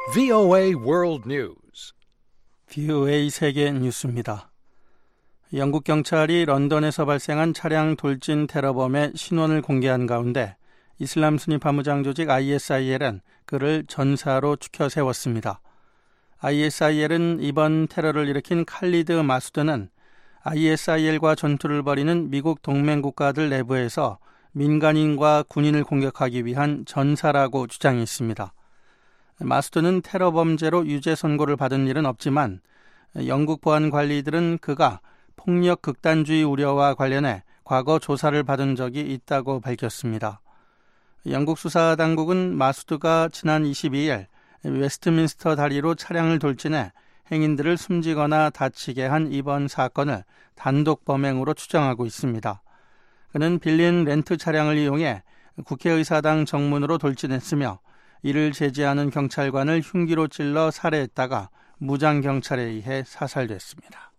VOA World News. VOA 세계 뉴스입니다. 영국 경찰이 런던에서 발생한 차량 돌진 테러범의 신원을 공개한 가운데 이슬람 순위 파무장 조직 ISIL은 그를 전사로 추켜 세웠습니다. ISIL은 이번 테러를 일으킨 칼리드 마수드는 ISIL과 전투를 벌이는 미국 동맹 국가들 내부에서 민간인과 군인을 공격하기 위한 전사라고 주장했습니다. 마수드는 테러 범죄로 유죄 선고를 받은 일은 없지만 영국 보안 관리들은 그가 폭력 극단주의 우려와 관련해 과거 조사를 받은 적이 있다고 밝혔습니다. 영국 수사당국은 마수드가 지난 22일 웨스트민스터 다리로 차량을 돌진해 행인들을 숨지거나 다치게 한 이번 사건을 단독 범행으로 추정하고 있습니다. 그는 빌린 렌트 차량을 이용해 국회의사당 정문으로 돌진했으며 이를 제지하는 경찰관을 흉기로 찔러 살해했다가 무장경찰에 의해 사살됐습니다.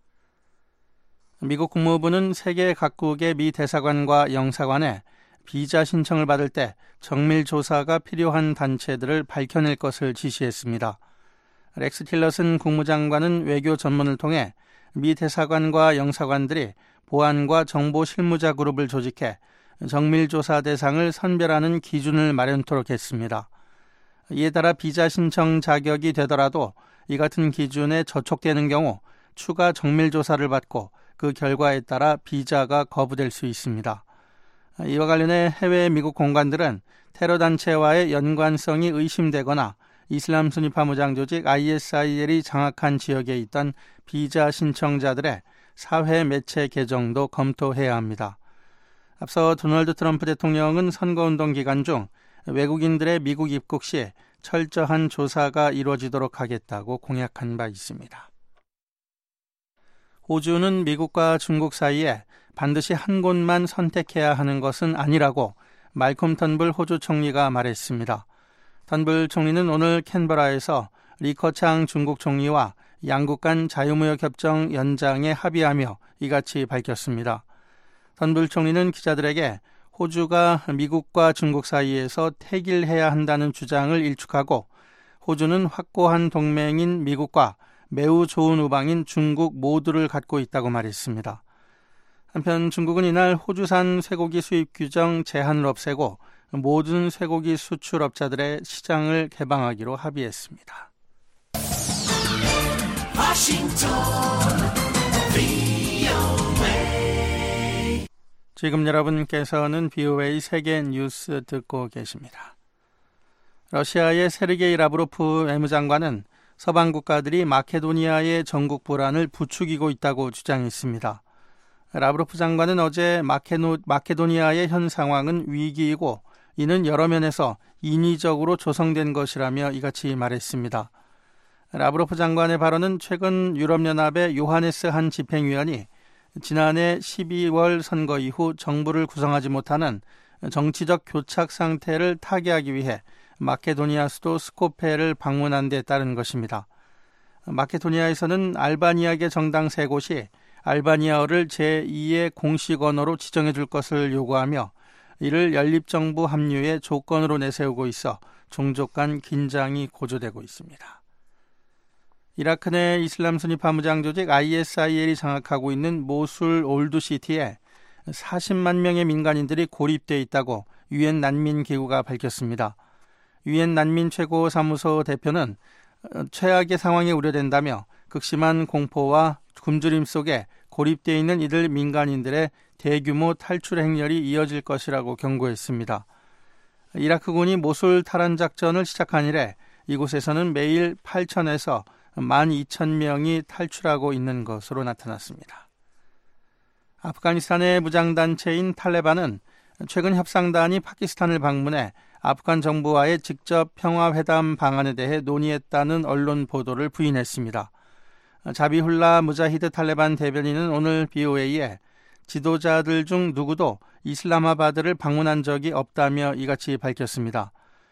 미국 국무부는 세계 각국의 미 대사관과 영사관에 비자 신청을 받을 때 정밀 조사가 필요한 단체들을 밝혀낼 것을 지시했습니다. 렉스 틸러슨 국무장관은 외교 전문을 통해 미 대사관과 영사관들이 보안과 정보 실무자 그룹을 조직해 정밀 조사 대상을 선별하는 기준을 마련토록 했습니다. 이에 따라 비자 신청 자격이 되더라도 이 같은 기준에 저촉되는 경우 추가 정밀 조사를 받고 그 결과에 따라 비자가 거부될 수 있습니다. 이와 관련해 해외 미국 공관들은 테러 단체와의 연관성이 의심되거나 이슬람 순위 파무장 조직 ISIL이 장악한 지역에 있던 비자 신청자들의 사회 매체 계정도 검토해야 합니다. 앞서 도널드 트럼프 대통령은 선거운동 기간 중 외국인들의 미국 입국 시 철저한 조사가 이루어지도록 하겠다고 공약한 바 있습니다. 호주는 미국과 중국 사이에 반드시 한 곳만 선택해야 하는 것은 아니라고 말콤 턴블 호주 총리가 말했습니다. 턴블 총리는 오늘 캔버라에서 리커창 중국 총리와 양국 간 자유무역협정 연장에 합의하며 이같이 밝혔습니다. 턴블 총리는 기자들에게 호주가 미국과 중국 사이에서 택일해야 한다는 주장을 일축하고 호주는 확고한 동맹인 미국과 매우 좋은 우방인 중국 모두를 갖고 있다고 말했습니다. 한편 중국은 이날 호주산 쇠고기 수입 규정 제한을 없애고 모든 쇠고기 수출업자들의 시장을 개방하기로 합의했습니다. 지금 여러분께서는 VOA 세계 뉴스 듣고 계십니다. 러시아의 세르게이 라브로프 외무장관은 서방 국가들이 마케도니아의 전국 불안을 부추기고 있다고 주장했습니다. 라브로프 장관은 어제 마케도니아의 현 상황은 위기이고 이는 여러 면에서 인위적으로 조성된 것이라며 이같이 말했습니다. 라브로프 장관의 발언은 최근 유럽연합의 요하네스 한 집행위원이 지난해 12월 선거 이후 정부를 구성하지 못하는 정치적 교착 상태를 타개하기 위해 마케도니아 수도 스코페를 방문한 데 따른 것입니다. 마케도니아에서는 알바니아계 정당 3곳이 알바니아어를 제2의 공식 언어로 지정해 줄 것을 요구하며 이를 연립정부 합류의 조건으로 내세우고 있어 종족 간 긴장이 고조되고 있습니다. 이라크 내 이슬람 순위 파무장 조직 ISIL이 장악하고 있는 모술 올드시티에 40만 명의 민간인들이 고립돼 있다고 유엔 난민기구가 밝혔습니다. 유엔 난민 최고사무소 대표는 최악의 상황이 우려된다며 극심한 공포와 굶주림 속에 고립되어 있는 이들 민간인들의 대규모 탈출 행렬이 이어질 것이라고 경고했습니다. 이라크군이 모술 탈환 작전을 시작한 이래 이곳에서는 매일 8,000에서 12,000명이 탈출하고 있는 것으로 나타났습니다. 아프가니스탄의 무장단체인 탈레반은 최근 협상단이 파키스탄을 방문해 아프간 정부와의 직접 평화회담 방안에 대해 논의했다는 언론 보도를 부인했습니다. 자비훌라 무자히드 탈레반 대변인은 오늘 BOA에 지도자들 중 누구도 이슬라마바드를 방문한 적이 없다며 이같이 밝혔습니다.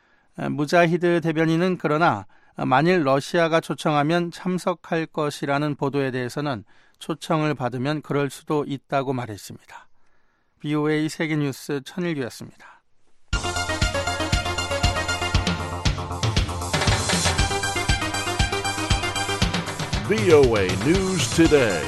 무자히드 대변인은 그러나 만일 러시아가 초청하면 참석할 것이라는 보도에 대해서는 초청을 받으면 그럴 수도 있다고 말했습니다. BOA 세계뉴스 천일규였습니다. VOA News Today.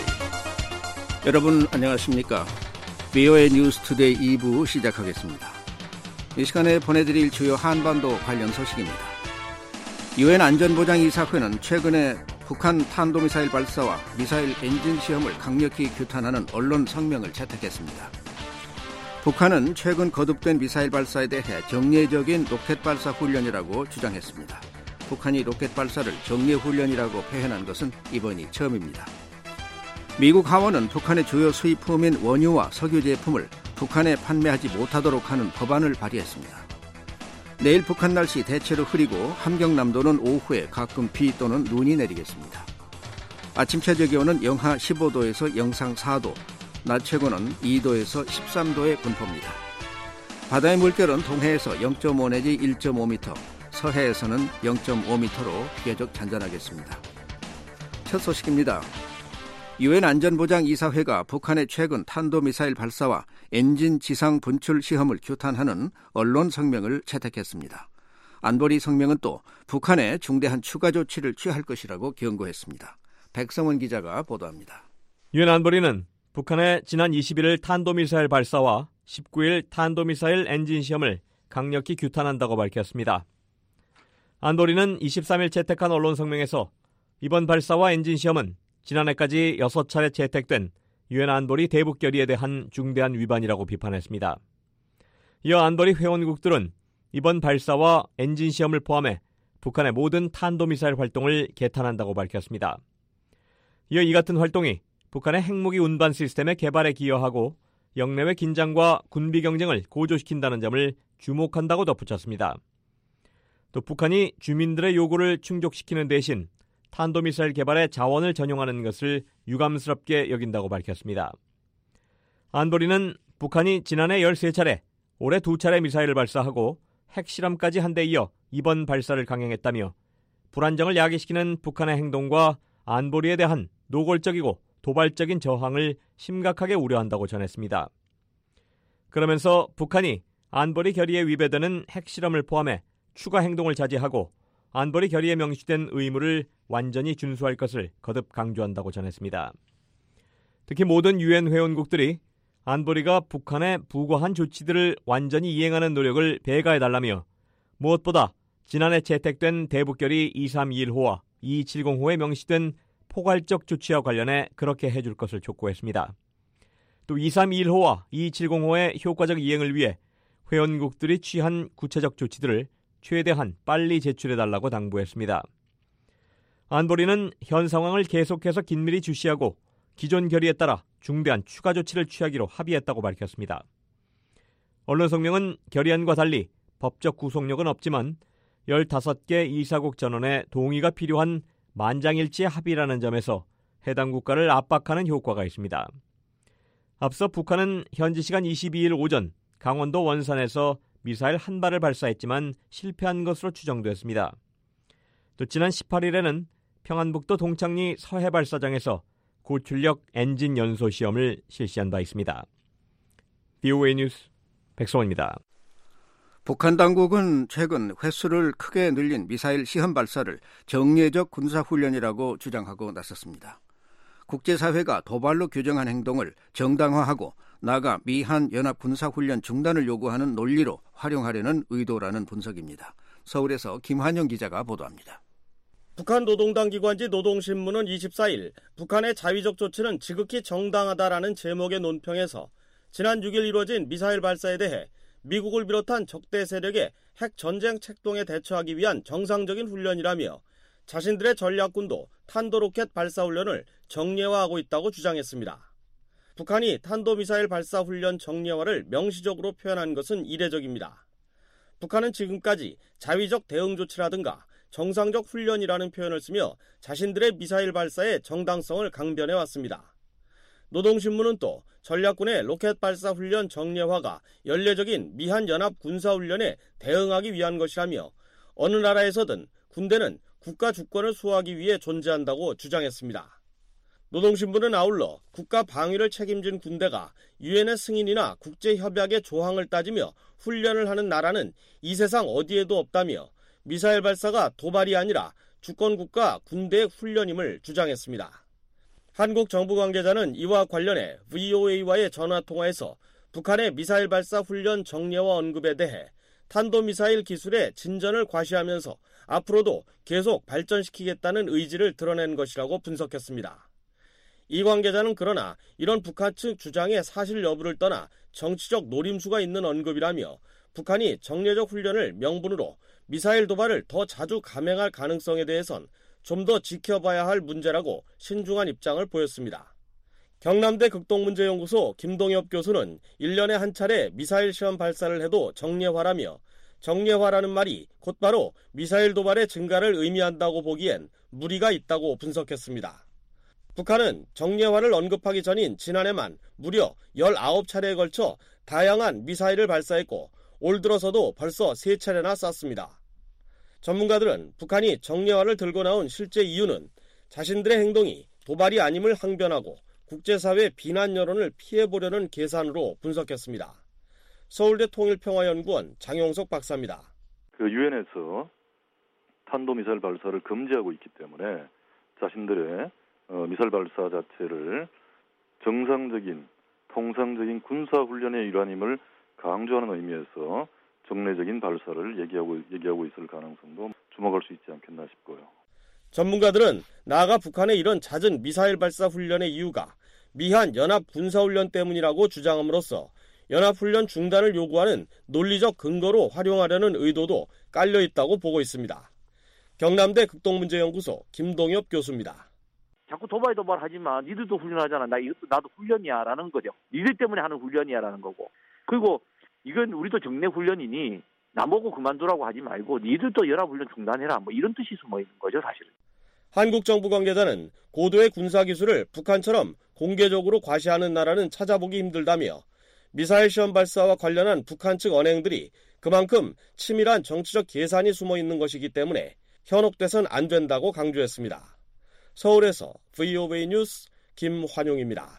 여러분 안녕하십니까? VOA News Today 2부 시작하겠습니다. 이 시간에 보내드릴 주요 한반도 관련 소식입니다. 유엔 안전보장이사회는 최근에 북한 탄도미사일 발사와 미사일 엔진 시험을 강력히 규탄하는 언론 성명을 채택했습니다. 북한은 최근 거듭된 미사일 발사에 대해 정례적인 로켓 발사 훈련이라고 주장했습니다. 북한이 로켓 발사를 정례 훈련이라고 표현한 것은 이번이 처음입니다. 미국 하원은 북한의 주요 수입품인 원유와 석유 제품을 북한에 판매하지 못하도록 하는 법안을 발의했습니다. 내일 북한 날씨 대체로 흐리고 함경남도는 오후에 가끔 비 또는 눈이 내리겠습니다. 아침 최저 기온은 영하 15도에서 영상 4도, 낮 최고는 2도에서 13도의 분포입니다. 바다의 물결은 동해에서 0.5 내지 1.5m, 서해에서는 0.5m로 비교적 잔잔하겠습니다. 첫 소식입니다. 유엔 안전보장이사회가 북한의 최근 탄도미사일 발사와 엔진 지상 분출 시험을 규탄하는 언론 성명을 채택했습니다. 안보리 성명은 또 북한에 중대한 추가 조치를 취할 것이라고 경고했습니다. 백성원 기자가 보도합니다. 유엔 안보리는 북한의 지난 21일 탄도미사일 발사와 19일 탄도미사일 엔진 시험을 강력히 규탄한다고 밝혔습니다. 안보리는 23일 채택한 언론 성명에서 이번 발사와 엔진 시험은 지난해까지 6차례 채택된 유엔 안보리 대북 결의에 대한 중대한 위반이라고 비판했습니다. 이어 안보리 회원국들은 이번 발사와 엔진 시험을 포함해 북한의 모든 탄도미사일 활동을 개탄한다고 밝혔습니다. 이어 이 같은 활동이 북한의 핵무기 운반 시스템의 개발에 기여하고 영내외 긴장과 군비 경쟁을 고조시킨다는 점을 주목한다고 덧붙였습니다. 또 북한이 주민들의 요구를 충족시키는 대신 탄도미사일 개발에 자원을 전용하는 것을 유감스럽게 여긴다고 밝혔습니다. 안보리는 북한이 지난해 13차례, 올해 2차례 미사일을 발사하고 핵실험까지 한 데 이어 이번 발사를 강행했다며 불안정을 야기시키는 북한의 행동과 안보리에 대한 노골적이고 도발적인 저항을 심각하게 우려한다고 전했습니다. 그러면서 북한이 안보리 결의에 위배되는 핵실험을 포함해 추가 행동을 자제하고 안보리 결의에 명시된 의무를 완전히 준수할 것을 거듭 강조한다고 전했습니다. 특히 모든 유엔 회원국들이 안보리가 북한의 부과한 조치들을 완전히 이행하는 노력을 배가해달라며 무엇보다 지난해 채택된 대북결의 2321호와 2270호에 명시된 포괄적 조치와 관련해 그렇게 해줄 것을 촉구했습니다. 또 2321호와 2270호의 효과적 이행을 위해 회원국들이 취한 구체적 조치들을 최대한 빨리 제출해달라고 당부했습니다. 안보리는 현 상황을 계속해서 긴밀히 주시하고 기존 결의에 따라 중대한 추가 조치를 취하기로 합의했다고 밝혔습니다. 언론 성명은 결의안과 달리 법적 구속력은 없지만 15개 이사국 전원의 동의가 필요한 만장일치의 합의라는 점에서 해당 국가를 압박하는 효과가 있습니다. 앞서 북한은 현지 시간 22일 오전 강원도 원산에서 미사일 한 발을 발사했지만 실패한 것으로 추정됐습니다. 또 지난 18일에는 평안북도 동창리 서해 발사장에서 고출력 엔진 연소 시험을 실시한 바 있습니다. VOA 뉴스 백성원입니다. 북한 당국은 최근 횟수를 크게 늘린 미사일 시험 발사를 정례적 군사훈련이라고 주장하고 나섰습니다. 국제사회가 도발로 규정한 행동을 정당화하고 나아가 미한 연합군사훈련 중단을 요구하는 논리로 활용하려는 의도라는 분석입니다. 서울에서 김환영 기자가 보도합니다. 북한 노동당 기관지 노동신문은 24일 북한의 자위적 조치는 지극히 정당하다라는 제목의 논평에서 지난 6일 이루어진 미사일 발사에 대해 미국을 비롯한 적대 세력의 핵 전쟁 책동에 대처하기 위한 정상적인 훈련이라며 자신들의 전략군도 탄도로켓 발사 훈련을 정례화하고 있다고 주장했습니다. 북한이 탄도미사일 발사 훈련 정례화를 명시적으로 표현한 것은 이례적입니다. 북한은 지금까지 자위적 대응 조치라든가 정상적 훈련이라는 표현을 쓰며 자신들의 미사일 발사의 정당성을 강변해왔습니다. 노동신문은 또 전략군의 로켓 발사 훈련 정례화가 연례적인 미한 연합 군사훈련에 대응하기 위한 것이라며 어느 나라에서든 군대는 국가 주권을 수호하기 위해 존재한다고 주장했습니다. 노동신문은 아울러 국가 방위를 책임진 군대가 유엔의 승인이나 국제협약의 조항을 따지며 훈련을 하는 나라는 이 세상 어디에도 없다며 미사일 발사가 도발이 아니라 주권국가 군대 훈련임을 주장했습니다. 한국 정부 관계자는 이와 관련해 VOA와의 전화통화에서 북한의 미사일 발사 훈련 정례와 언급에 대해 탄도미사일 기술의 진전을 과시하면서 앞으로도 계속 발전시키겠다는 의지를 드러낸 것이라고 분석했습니다. 이 관계자는 그러나 이런 북한 측 주장의 사실 여부를 떠나 정치적 노림수가 있는 언급이라며 북한이 정례적 훈련을 명분으로 미사일 도발을 더 자주 감행할 가능성에 대해선 좀 더 지켜봐야 할 문제라고 신중한 입장을 보였습니다. 경남대 극동문제연구소 김동엽 교수는 1년에 한 차례 미사일 시험 발사를 해도 정례화라며 정례화라는 말이 곧바로 미사일 도발의 증가를 의미한다고 보기엔 무리가 있다고 분석했습니다. 북한은 정례화를 언급하기 전인 지난해만 무려 19차례에 걸쳐 다양한 미사일을 발사했고 올 들어서도 벌써 3차례나 쐈습니다. 전문가들은 북한이 정례화를 들고 나온 실제 이유는 자신들의 행동이 도발이 아님을 항변하고 국제사회 비난 여론을 피해보려는 계산으로 분석했습니다. 서울대 통일평화연구원 장용석 박사입니다. 유엔에서 탄도미사일 발사를 금지하고 있기 때문에 자신들의 미사일 발사 자체를 정상적인 통상적인 군사훈련의 일환임을 강조하는 의미에서 정례적인 발사를 얘기하고 있을 가능성도 주목할 수 있지 않겠나 싶고요. 전문가들은 나아가 북한의 이런 잦은 미사일 발사 훈련의 이유가 미한 연합 군사훈련 때문이라고 주장함으로써 연합훈련 중단을 요구하는 논리적 근거로 활용하려는 의도도 깔려있다고 보고 있습니다. 경남대 극동문제연구소 김동엽 교수입니다. 자꾸 도발하지만 니들도 훈련하잖아. 이것도 나도 훈련이야 라는 거죠. 니들 때문에 하는 훈련이야 라는 거고. 그리고 이건 우리도 정례 훈련이니 나보고 그만두라고 하지 말고 니들도 연합훈련 중단해라. 이런 뜻이 숨어 있는 거죠 사실은. 한국 정부 관계자는 고도의 군사기술을 북한처럼 공개적으로 과시하는 나라는 찾아보기 힘들다며 미사일 시험 발사와 관련한 북한 측 언행들이 그만큼 치밀한 정치적 계산이 숨어 있는 것이기 때문에 현혹돼선 안 된다고 강조했습니다. 서울에서 VOA 뉴스 김환용입니다.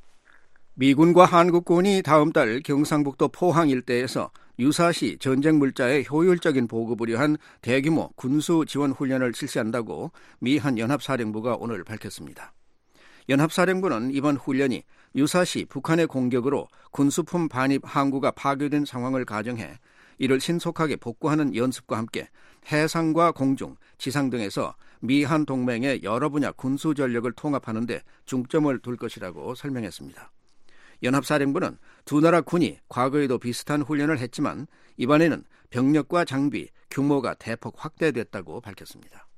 미군과 한국군이 다음 달 경상북도 포항 일대에서 유사시 전쟁 물자의 효율적인 보급을 위한 대규모 군수 지원 훈련을 실시한다고 미 한 연합사령부가 오늘 밝혔습니다. 연합사령부는 이번 훈련이 유사시 북한의 공격으로 군수품 반입 항구가 파괴된 상황을 가정해 이를 신속하게 복구하는 연습과 함께 해상과 공중, 지상 등에서 미한 동맹의 여러 분야 군수 전력을 통합하는 데 중점을 둘 것이라고 설명했습니다. 연합사령부는 두 나라 군이 과거에도 비슷한 훈련을 했지만 이번에는 병력과 장비, 규모가 대폭 확대됐다고 밝혔습니다.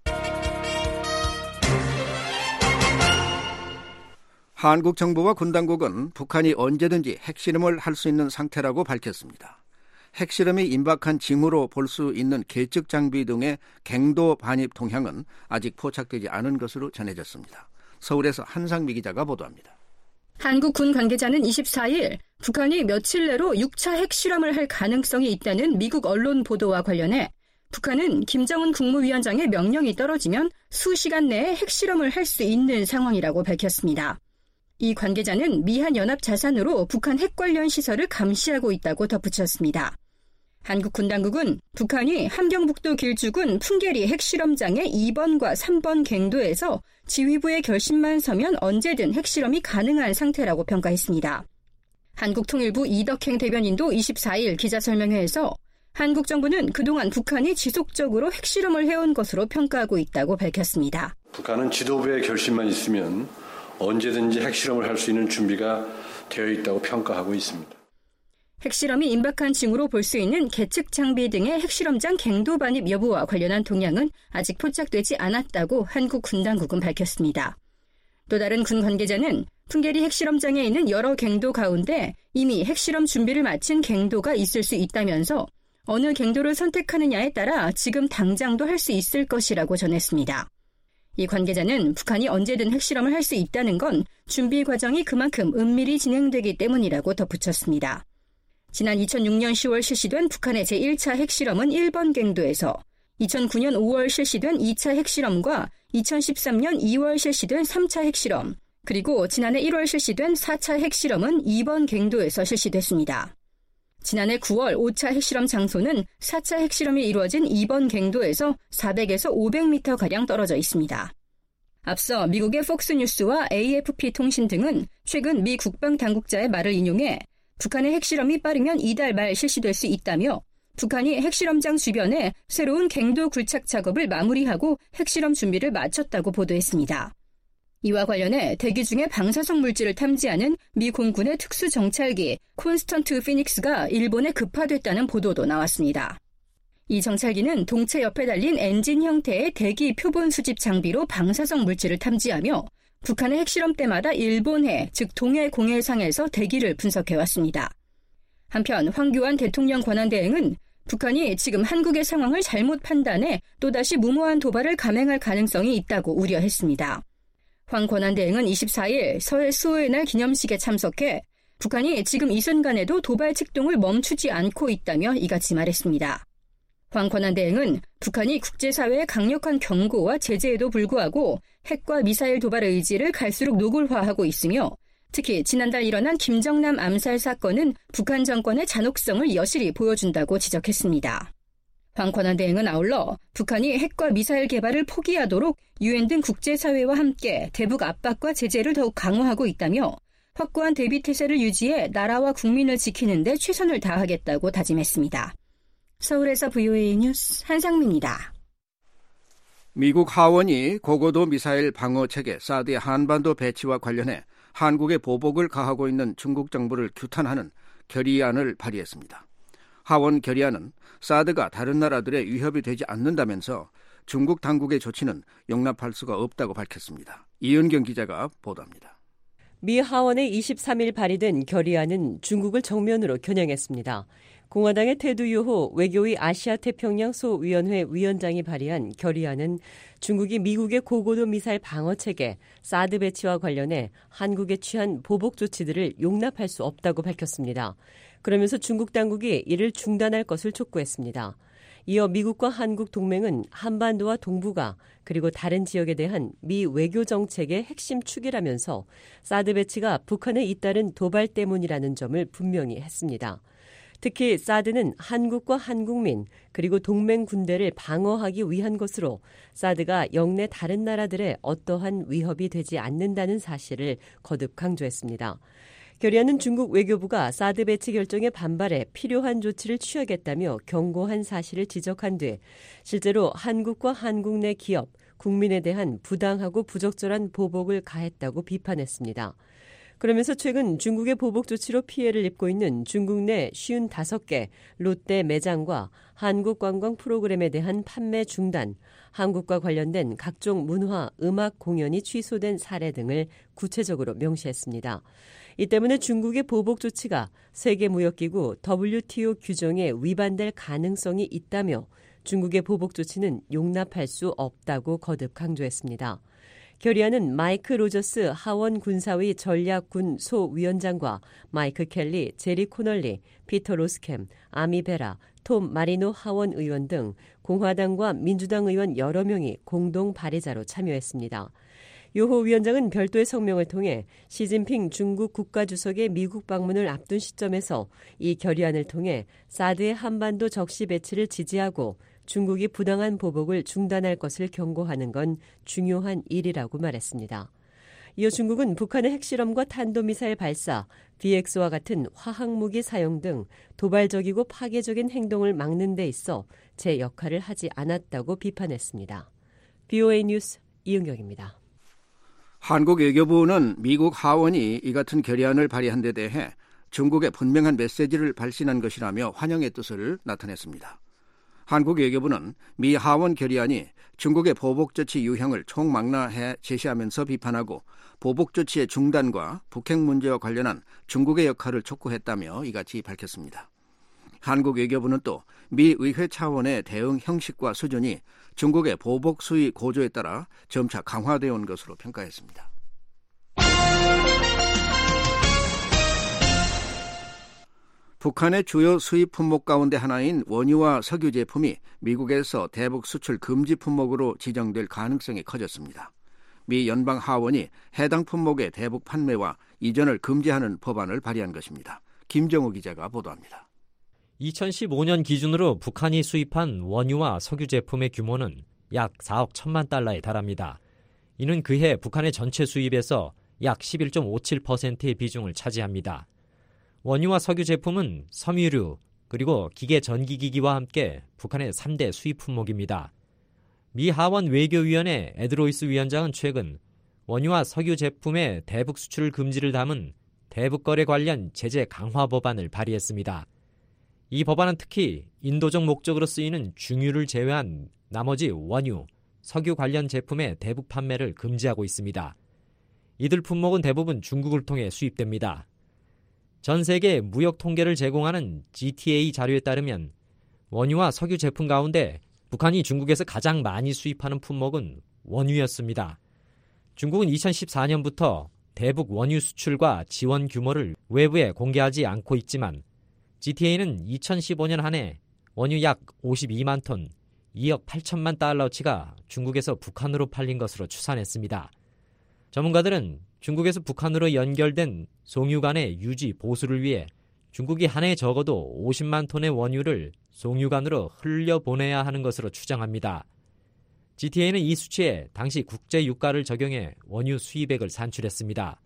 한국 정부와 군 당국은 북한이 언제든지 핵실험을 할 수 있는 상태라고 밝혔습니다. 핵실험이 임박한 징후로 볼 수 있는 계측 장비 등의 갱도 반입 동향은 아직 포착되지 않은 것으로 전해졌습니다. 서울에서 한상미 기자가 보도합니다. 한국 군 관계자는 24일 북한이 며칠 내로 6차 핵실험을 할 가능성이 있다는 미국 언론 보도와 관련해 북한은 김정은 국무위원장의 명령이 떨어지면 수시간 내에 핵실험을 할 수 있는 상황이라고 밝혔습니다. 이 관계자는 미한 연합 자산으로 북한 핵 관련 시설을 감시하고 있다고 덧붙였습니다. 한국 군 당국은 북한이 함경북도 길주군 풍계리 핵실험장의 2번과 3번 갱도에서 지휘부의 결심만 서면 언제든 핵실험이 가능한 상태라고 평가했습니다. 한국통일부 이덕행 대변인도 24일 기자설명회에서 한국 정부는 그동안 북한이 지속적으로 핵실험을 해온 것으로 평가하고 있다고 밝혔습니다. 북한은 지도부의 결심만 있으면 언제든지 핵실험을 할 수 있는 준비가 되어 있다고 평가하고 있습니다. 핵실험이 임박한 징후로 볼 수 있는 계측 장비 등의 핵실험장 갱도 반입 여부와 관련한 동향은 아직 포착되지 않았다고 한국 군 당국은 밝혔습니다. 또 다른 군 관계자는 풍계리 핵실험장에 있는 여러 갱도 가운데 이미 핵실험 준비를 마친 갱도가 있을 수 있다면서 어느 갱도를 선택하느냐에 따라 지금 당장도 할 수 있을 것이라고 전했습니다. 이 관계자는 북한이 언제든 핵실험을 할 수 있다는 건 준비 과정이 그만큼 은밀히 진행되기 때문이라고 덧붙였습니다. 지난 2006년 10월 실시된 북한의 제1차 핵실험은 1번 갱도에서 2009년 5월 실시된 2차 핵실험과 2013년 2월 실시된 3차 핵실험, 그리고 지난해 1월 실시된 4차 핵실험은 2번 갱도에서 실시됐습니다. 지난해 9월 5차 핵실험 장소는 4차 핵실험이 이루어진 이번 갱도에서 400에서 500m가량 떨어져 있습니다. 앞서 미국의 폭스뉴스와 AFP 통신 등은 최근 미 국방당국자의 말을 인용해 북한의 핵실험이 빠르면 이달 말 실시될 수 있다며 북한이 핵실험장 주변에 새로운 갱도 굴착 작업을 마무리하고 핵실험 준비를 마쳤다고 보도했습니다. 이와 관련해 대기 중에 방사성 물질을 탐지하는 미 공군의 특수정찰기 콘스턴트 피닉스가 일본에 급파됐다는 보도도 나왔습니다. 이 정찰기는 동체 옆에 달린 엔진 형태의 대기 표본 수집 장비로 방사성 물질을 탐지하며 북한의 핵실험 때마다 일본해, 즉 동해 공해상에서 대기를 분석해왔습니다. 한편 황교안 대통령 권한대행은 북한이 지금 한국의 상황을 잘못 판단해 또다시 무모한 도발을 감행할 가능성이 있다고 우려했습니다. 황 권한대행은 24일 서해 수호의 날 기념식에 참석해 북한이 지금 이 순간에도 도발 책동을 멈추지 않고 있다며 이같이 말했습니다. 황 권한대행은 북한이 국제사회의 강력한 경고와 제재에도 불구하고 핵과 미사일 도발 의지를 갈수록 노골화하고 있으며 특히 지난달 일어난 김정남 암살 사건은 북한 정권의 잔혹성을 여실히 보여준다고 지적했습니다. 황 권한대행은 아울러 북한이 핵과 미사일 개발을 포기하도록 유엔 등 국제사회와 함께 대북 압박과 제재를 더욱 강화하고 있다며 확고한 대비태세를 유지해 나라와 국민을 지키는 데 최선을 다하겠다고 다짐했습니다. 서울에서 VOA 뉴스 한상미입니다. 미국 하원이 고고도 미사일 방어 체계 사드의 한반도 배치와 관련해 한국에 보복을 가하고 있는 중국 정부를 규탄하는 결의안을 발의했습니다. 하원 결의안은 사드가 다른 나라들의 위협이 되지 않는다면서 중국 당국의 조치는 용납할 수가 없다고 밝혔습니다. 이은경 기자가 보도합니다. 미 하원에 23일 발의된 결의안은 중국을 정면으로 겨냥했습니다. 공화당의 테드 유호 외교위 아시아태평양 소위원회 위원장이 발의한 결의안은 중국이 미국의 고고도 미사일 방어체계 사드 배치와 관련해 한국에 취한 보복 조치들을 용납할 수 없다고 밝혔습니다. 그러면서 중국 당국이 이를 중단할 것을 촉구했습니다. 이어 미국과 한국 동맹은 한반도와 동북아 그리고 다른 지역에 대한 미 외교 정책의 핵심 축이라면서 사드 배치가 북한에 잇따른 도발 때문이라는 점을 분명히 했습니다. 특히 사드는 한국과 한국민 그리고 동맹 군대를 방어하기 위한 것으로 사드가 영내 다른 나라들의 어떠한 위협이 되지 않는다는 사실을 거듭 강조했습니다. 결의안은 중국 외교부가 사드 배치 결정에 반발해 필요한 조치를 취하겠다며 경고한 사실을 지적한 뒤 실제로 한국과 한국 내 기업, 국민에 대한 부당하고 부적절한 보복을 가했다고 비판했습니다. 그러면서 최근 중국의 보복 조치로 피해를 입고 있는 중국 내 55개 롯데 매장과 한국 관광 프로그램에 대한 판매 중단, 한국과 관련된 각종 문화, 음악 공연이 취소된 사례 등을 구체적으로 명시했습니다. 이 때문에 중국의 보복 조치가 세계무역기구 WTO 규정에 위반될 가능성이 있다며 중국의 보복 조치는 용납할 수 없다고 거듭 강조했습니다. 결의안은 마이크 로저스 하원 군사위 전략군 소위원장과 마이크 켈리, 제리 코널리, 피터 로스캠, 아미 베라, 톰 마리노 하원 의원 등 공화당과 민주당 의원 여러 명이 공동 발의자로 참여했습니다. 요호 위원장은 별도의 성명을 통해 시진핑 중국 국가주석의 미국 방문을 앞둔 시점에서 이 결의안을 통해 사드의 한반도 적시 배치를 지지하고 중국이 부당한 보복을 중단할 것을 경고하는 건 중요한 일이라고 말했습니다. 이어 중국은 북한의 핵실험과 탄도미사일 발사, BX와 같은 화학무기 사용 등 도발적이고 파괴적인 행동을 막는 데 있어 제 역할을 하지 않았다고 비판했습니다. VOA 뉴스 이은경입니다. 한국 외교부는 미국 하원이 이 같은 결의안을 발의한 데 대해 중국에 분명한 메시지를 발신한 것이라며 환영의 뜻을 나타냈습니다. 한국 외교부는 미 하원 결의안이 중국의 보복조치 유형을 총망라해 제시하면서 비판하고 보복조치의 중단과 북핵 문제와 관련한 중국의 역할을 촉구했다며 이같이 밝혔습니다. 한국 외교부는 또 미 의회 차원의 대응 형식과 수준이 중국의 보복 수위 고조에 따라 점차 강화되어 온 것으로 평가했습니다. 북한의 주요 수입 품목 가운데 하나인 원유와 석유 제품이 미국에서 대북 수출 금지 품목으로 지정될 가능성이 커졌습니다. 미 연방 하원이 해당 품목의 대북 판매와 이전을 금지하는 법안을 발의한 것입니다. 김정우 기자가 보도합니다. 2015년 기준으로 북한이 수입한 원유와 석유 제품의 규모는 약 4억 1천만 달러에 달합니다. 이는 그해 북한의 전체 수입에서 약 11.57%의 비중을 차지합니다. 원유와 석유 제품은 섬유류 그리고 기계 전기기기와 함께 북한의 3대 수입 품목입니다. 미 하원 외교위원회 에드로이스 위원장은 최근 원유와 석유 제품의 대북 수출 금지를 담은 대북거래 관련 제재 강화 법안을 발의했습니다. 이 법안은 특히 인도적 목적으로 쓰이는 중유를 제외한 나머지 원유, 석유 관련 제품의 대북 판매를 금지하고 있습니다. 이들 품목은 대부분 중국을 통해 수입됩니다. 전 세계 무역 통계를 제공하는 GTA 자료에 따르면 원유와 석유 제품 가운데 북한이 중국에서 가장 많이 수입하는 품목은 원유였습니다. 중국은 2014년부터 대북 원유 수출과 지원 규모를 외부에 공개하지 않고 있지만 GTA는 2015년 한 해 원유 약 52만 톤, 2억 8천만 달러치가 중국에서 북한으로 팔린 것으로 추산했습니다. 전문가들은 중국에서 북한으로 연결된 송유관의 유지 보수를 위해 중국이 한 해 적어도 50만 톤의 원유를 송유관으로 흘려보내야 하는 것으로 추정합니다. GTA는 이 수치에 당시 국제 유가를 적용해 원유 수입액을 산출했습니다.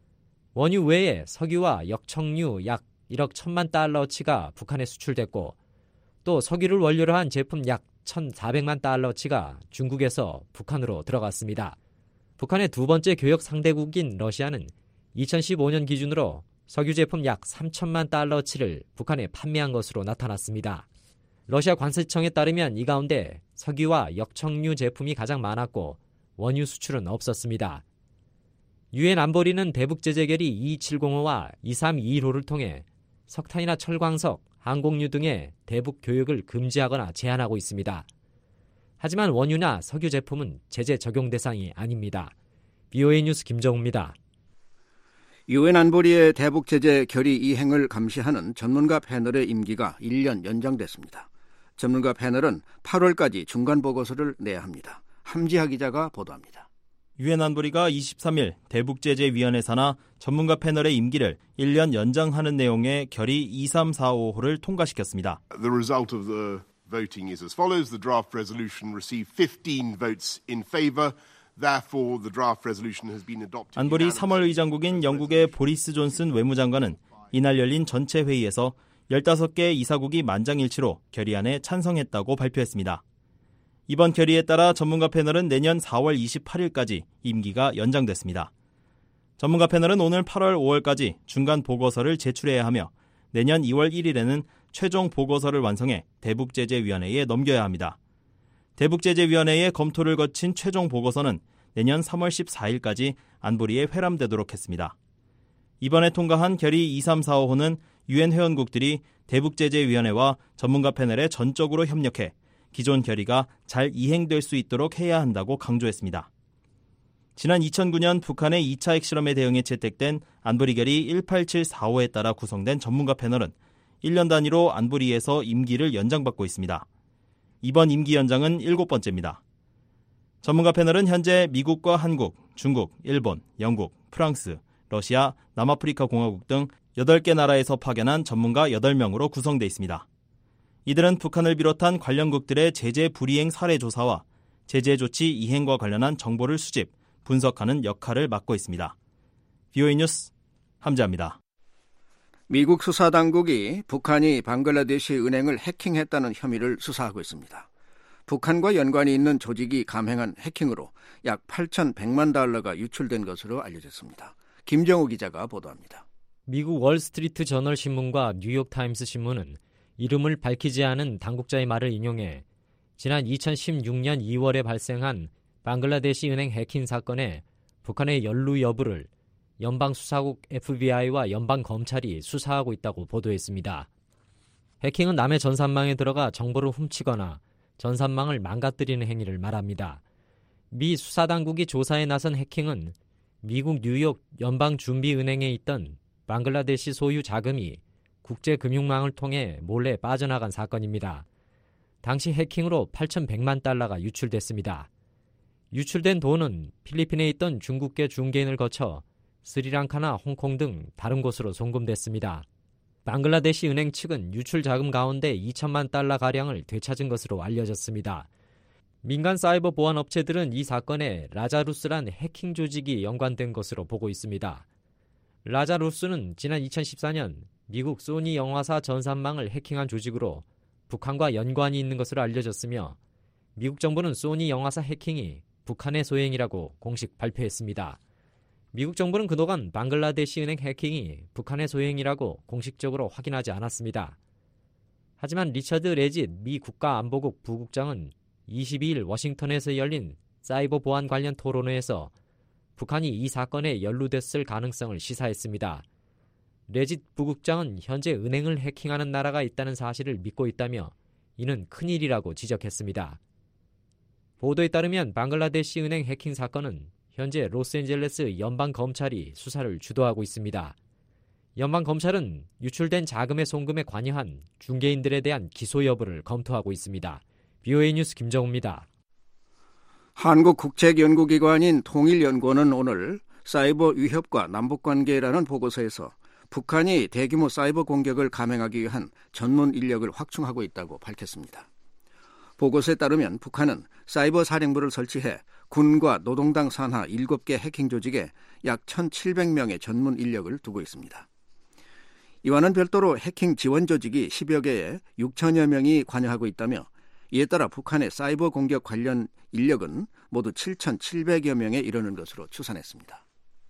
원유 외에 석유와 역청유 약 1억 1천만 달러치가 북한에 수출됐고 또 석유를 원료로 한 제품 약 1,400만 달러치가 중국에서 북한으로 들어갔습니다. 북한의 두 번째 교역 상대국인 러시아는 2015년 기준으로 석유 제품 약 3천만 달러치를 북한에 판매한 것으로 나타났습니다. 러시아 관세청에 따르면 이 가운데 석유와 역청유 제품이 가장 많았고 원유 수출은 없었습니다. 유엔 안보리는 대북 제재 결의 2705와 2321호를 통해 석탄이나 철광석, 항공유 등의 대북 교역을 금지하거나 제한하고 있습니다. 하지만 원유나 석유 제품은 제재 적용 대상이 아닙니다. BOA 뉴스 김정우입니다. 유엔 안보리의 대북 제재 결의 이행을 감시하는 전문가 패널의 임기가 1년 연장됐습니다. 전문가 패널은 8월까지 중간 보고서를 내야 합니다. 함지하 기자가 보도합니다. 유엔 안보리가 23일 대북제재위원회 산하 전문가 패널의 임기를 1년 연장하는 내용의 결의 2345호를 통과시켰습니다. The result of the voting is as follows. The draft resolution received 15 votes in favor. Therefore, the draft resolution has been adopted. 안보리 3월 의장국인 영국의 보리스 존슨 외무장관은 이날 열린 전체 회의에서 15개 이사국이 만장일치로 결의안에 찬성했다고 발표했습니다. 이번 결의에 따라 전문가 패널은 내년 4월 28일까지 임기가 연장됐습니다. 전문가 패널은 오늘 8월 5월까지 중간 보고서를 제출해야 하며 내년 2월 1일에는 최종 보고서를 완성해 대북제재위원회에 넘겨야 합니다. 대북제재위원회의 검토를 거친 최종 보고서는 내년 3월 14일까지 안보리에 회람되도록 했습니다. 이번에 통과한 결의 2345호는 유엔 회원국들이 대북제재위원회와 전문가 패널에 전적으로 협력해 기존 결의가 잘 이행될 수 있도록 해야 한다고 강조했습니다. 지난 2009년 북한의 2차 핵실험에 대응해 채택된 안보리 결의 18745에 따라 구성된 전문가 패널은 1년 단위로 안보리에서 임기를 연장받고 있습니다. 이번 임기 연장은 7번째입니다. 전문가 패널은 현재 미국과 한국, 중국, 일본, 영국, 프랑스, 러시아, 남아프리카 공화국 등 8개 나라에서 파견한 전문가 8명으로 구성되어 있습니다. 이들은 북한을 비롯한 관련국들의 제재 불이행 사례 조사와 제재 조치 이행과 관련한 정보를 수집, 분석하는 역할을 맡고 있습니다. BOA 뉴스 함지아입니다. 미국 수사당국이 북한이 방글라데시 은행을 해킹했다는 혐의를 수사하고 있습니다. 북한과 연관이 있는 조직이 감행한 해킹으로 약 8,100만 달러가 유출된 것으로 알려졌습니다. 김정우 기자가 보도합니다. 미국 월스트리트 저널 신문과 뉴욕타임스 신문은 이름을 밝히지 않은 당국자의 말을 인용해 지난 2016년 2월에 발생한 방글라데시 은행 해킹 사건에 북한의 연루 여부를 연방수사국 FBI와 연방검찰이 수사하고 있다고 보도했습니다. 해킹은 남의 전산망에 들어가 정보를 훔치거나 전산망을 망가뜨리는 행위를 말합니다. 미 수사당국이 조사에 나선 해킹은 미국 뉴욕 연방준비은행에 있던 방글라데시 소유 자금이 국제금융망을 통해 몰래 빠져나간 사건입니다. 당시 해킹으로 8,100만 달러가 유출됐습니다. 유출된 돈은 필리핀에 있던 중국계 중개인을 거쳐 스리랑카나 홍콩 등 다른 곳으로 송금됐습니다. 방글라데시 은행 측은 유출 자금 가운데 2천만 달러가량을 되찾은 것으로 알려졌습니다. 민간 사이버 보안 업체들은 이 사건에 라자루스란 해킹 조직이 연관된 것으로 보고 있습니다. 라자루스는 지난 2014년 미국 소니 영화사 전산망을 해킹한 조직으로 북한과 연관이 있는 것으로 알려졌으며 미국 정부는 소니 영화사 해킹이 북한의 소행이라고 공식 발표했습니다. 미국 정부는 그동안 방글라데시 은행 해킹이 북한의 소행이라고 공식적으로 확인하지 않았습니다. 하지만 리처드 레짓 미 국가안보국 부국장은 22일 워싱턴에서 열린 사이버 보안 관련 토론회에서 북한이 이 사건에 연루됐을 가능성을 시사했습니다. 레짓 부국장은 현재 은행을 해킹하는 나라가 있다는 사실을 믿고 있다며 이는 큰일이라고 지적했습니다. 보도에 따르면 방글라데시 은행 해킹 사건은 현재 로스앤젤레스 연방검찰이 수사를 주도하고 있습니다. 연방검찰은 유출된 자금의 송금에 관여한 중개인들에 대한 기소 여부를 검토하고 있습니다. BOA 뉴스 김정우입니다. 한국국책연구기관인 통일연구원은 오늘 사이버 위협과 남북관계라는 보고서에서 북한이 대규모 사이버 공격을 감행하기 위한 전문 인력을 확충하고 있다고 밝혔습니다. 보고서에 따르면 북한은 사이버 사령부를 설치해 군과 노동당 산하 7개 해킹 조직에 약 1,700명의 전문 인력을 두고 있습니다. 이와는 별도로 해킹 지원 조직이 10여 개에 6천여 명이 관여하고 있다며 이에 따라 북한의 사이버 공격 관련 인력은 모두 7,700여 명에 이르는 것으로 추산했습니다.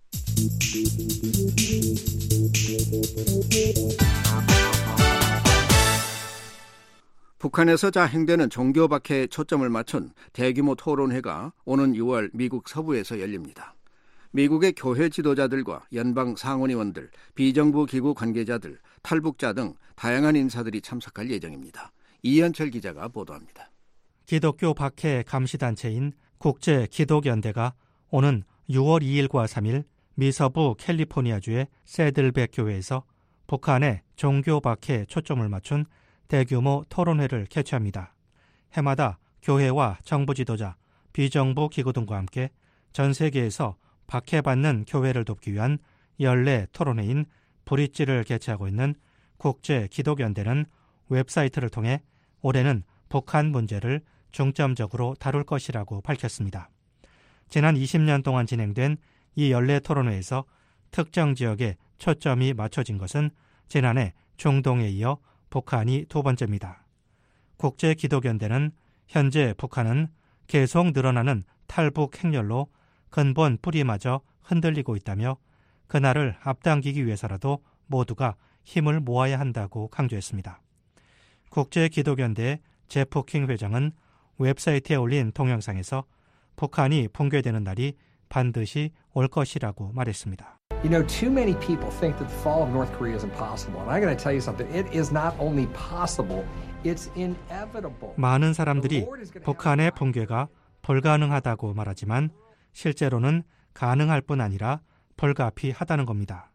북한에서 자행되는 종교 박해에 초점을 맞춘 대규모 토론회가 오는 6월 미국 서부에서 열립니다. 미국의 교회 지도자들과 연방 상원의원들, 비정부 기구 관계자들, 탈북자 등 다양한 인사들이 참석할 예정입니다. 이현철 기자가 보도합니다. 기독교 박해 감시단체인 국제기독연대가 오는 6월 2일과 3일 미서부 캘리포니아주의 새들백 교회에서 북한의 종교 박해에 초점을 맞춘 대규모 토론회를 개최합니다. 해마다 교회와 정부 지도자, 비정부 기구 등과 함께 전 세계에서 박해받는 교회를 돕기 위한 연례 토론회인 브릿지를 개최하고 있는 국제기독연대는 웹사이트를 통해 올해는 북한 문제를 중점적으로 다룰 것이라고 밝혔습니다. 지난 20년 동안 진행된 이 연례 토론회에서 특정 지역에 초점이 맞춰진 것은 지난해 중동에 이어 북한이 두 번째입니다. 국제기독연대는 현재 북한은 계속 늘어나는 탈북 행렬로 근본 뿌리마저 흔들리고 있다며 그날을 앞당기기 위해서라도 모두가 힘을 모아야 한다고 강조했습니다. 국제기독연대 제프 킹 회장은 웹사이트에 올린 동영상에서 북한이 붕괴되는 날이 반드시 올 것이라고 말했습니다. You know, too many people think that the fall of North Korea is impossible. And I'm going to tell you something. It is not only possible, it's inevitable. 많은 사람들이 북한의 붕괴가 불가능하다고 말하지만 실제로는 가능할 뿐 아니라 불가피하다는 겁니다.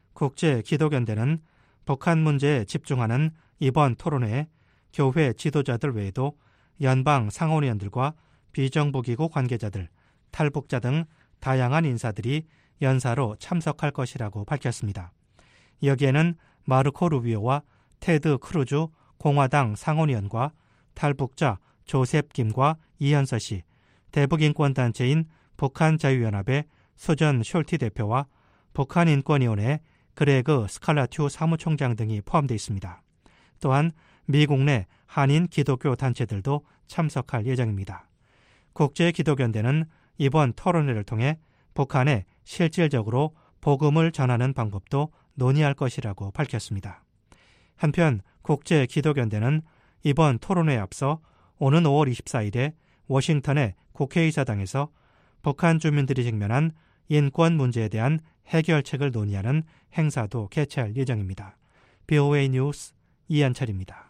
국제기독연대는 북한 문제에 집중하는 이번 토론회에 교회 지도자들 외에도 연방 상원의원들과 비정부기구 관계자들, 탈북자 등 다양한 인사들이 연사로 참석할 것이라고 밝혔습니다. 여기에는 마르코 루비오와 테드 크루즈 공화당 상원의원과 탈북자 조셉 김과 이현서 씨, 대북인권단체인 북한자유연합의 수전 숄티 대표와 북한인권위원회 그레그 스칼라튜 사무총장 등이 포함되어 있습니다. 또한 미국 내 한인 기독교 단체들도 참석할 예정입니다. 국제기독연대는 이번 토론회를 통해 북한에 실질적으로 복음을 전하는 방법도 논의할 것이라고 밝혔습니다. 한편 국제기독연대는 이번 토론회에 앞서 오는 5월 24일에 워싱턴의 국회의사당에서 북한 주민들이 직면한 인권 문제에 대한 해결책을 논의하는 행사도 개최할 예정입니다. BOA 뉴스 이한철입니다.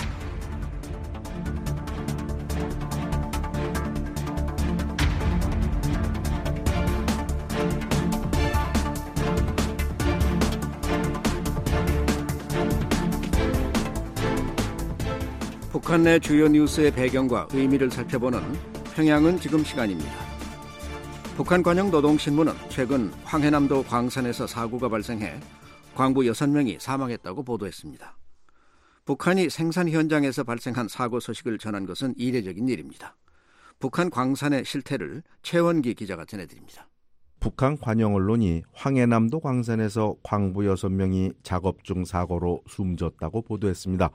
북한 내 주요 뉴스의 배경과 의미를 살펴보는 평양은 지금 시간입니다. 북한 관영 노동신문은 최근 황해남도 광산에서 사고가 발생해 광부 6명이 사망했다고 보도했습니다. 북한이 생산 현장에서 발생한 사고 소식을 전한 것은 이례적인 일입니다. 북한 광산의 실태를 최원기 기자가 전해드립니다. 북한 관영 언론이 황해남도 광산에서 광부 6명이 작업 중 사고로 숨졌다고 보도했습니다.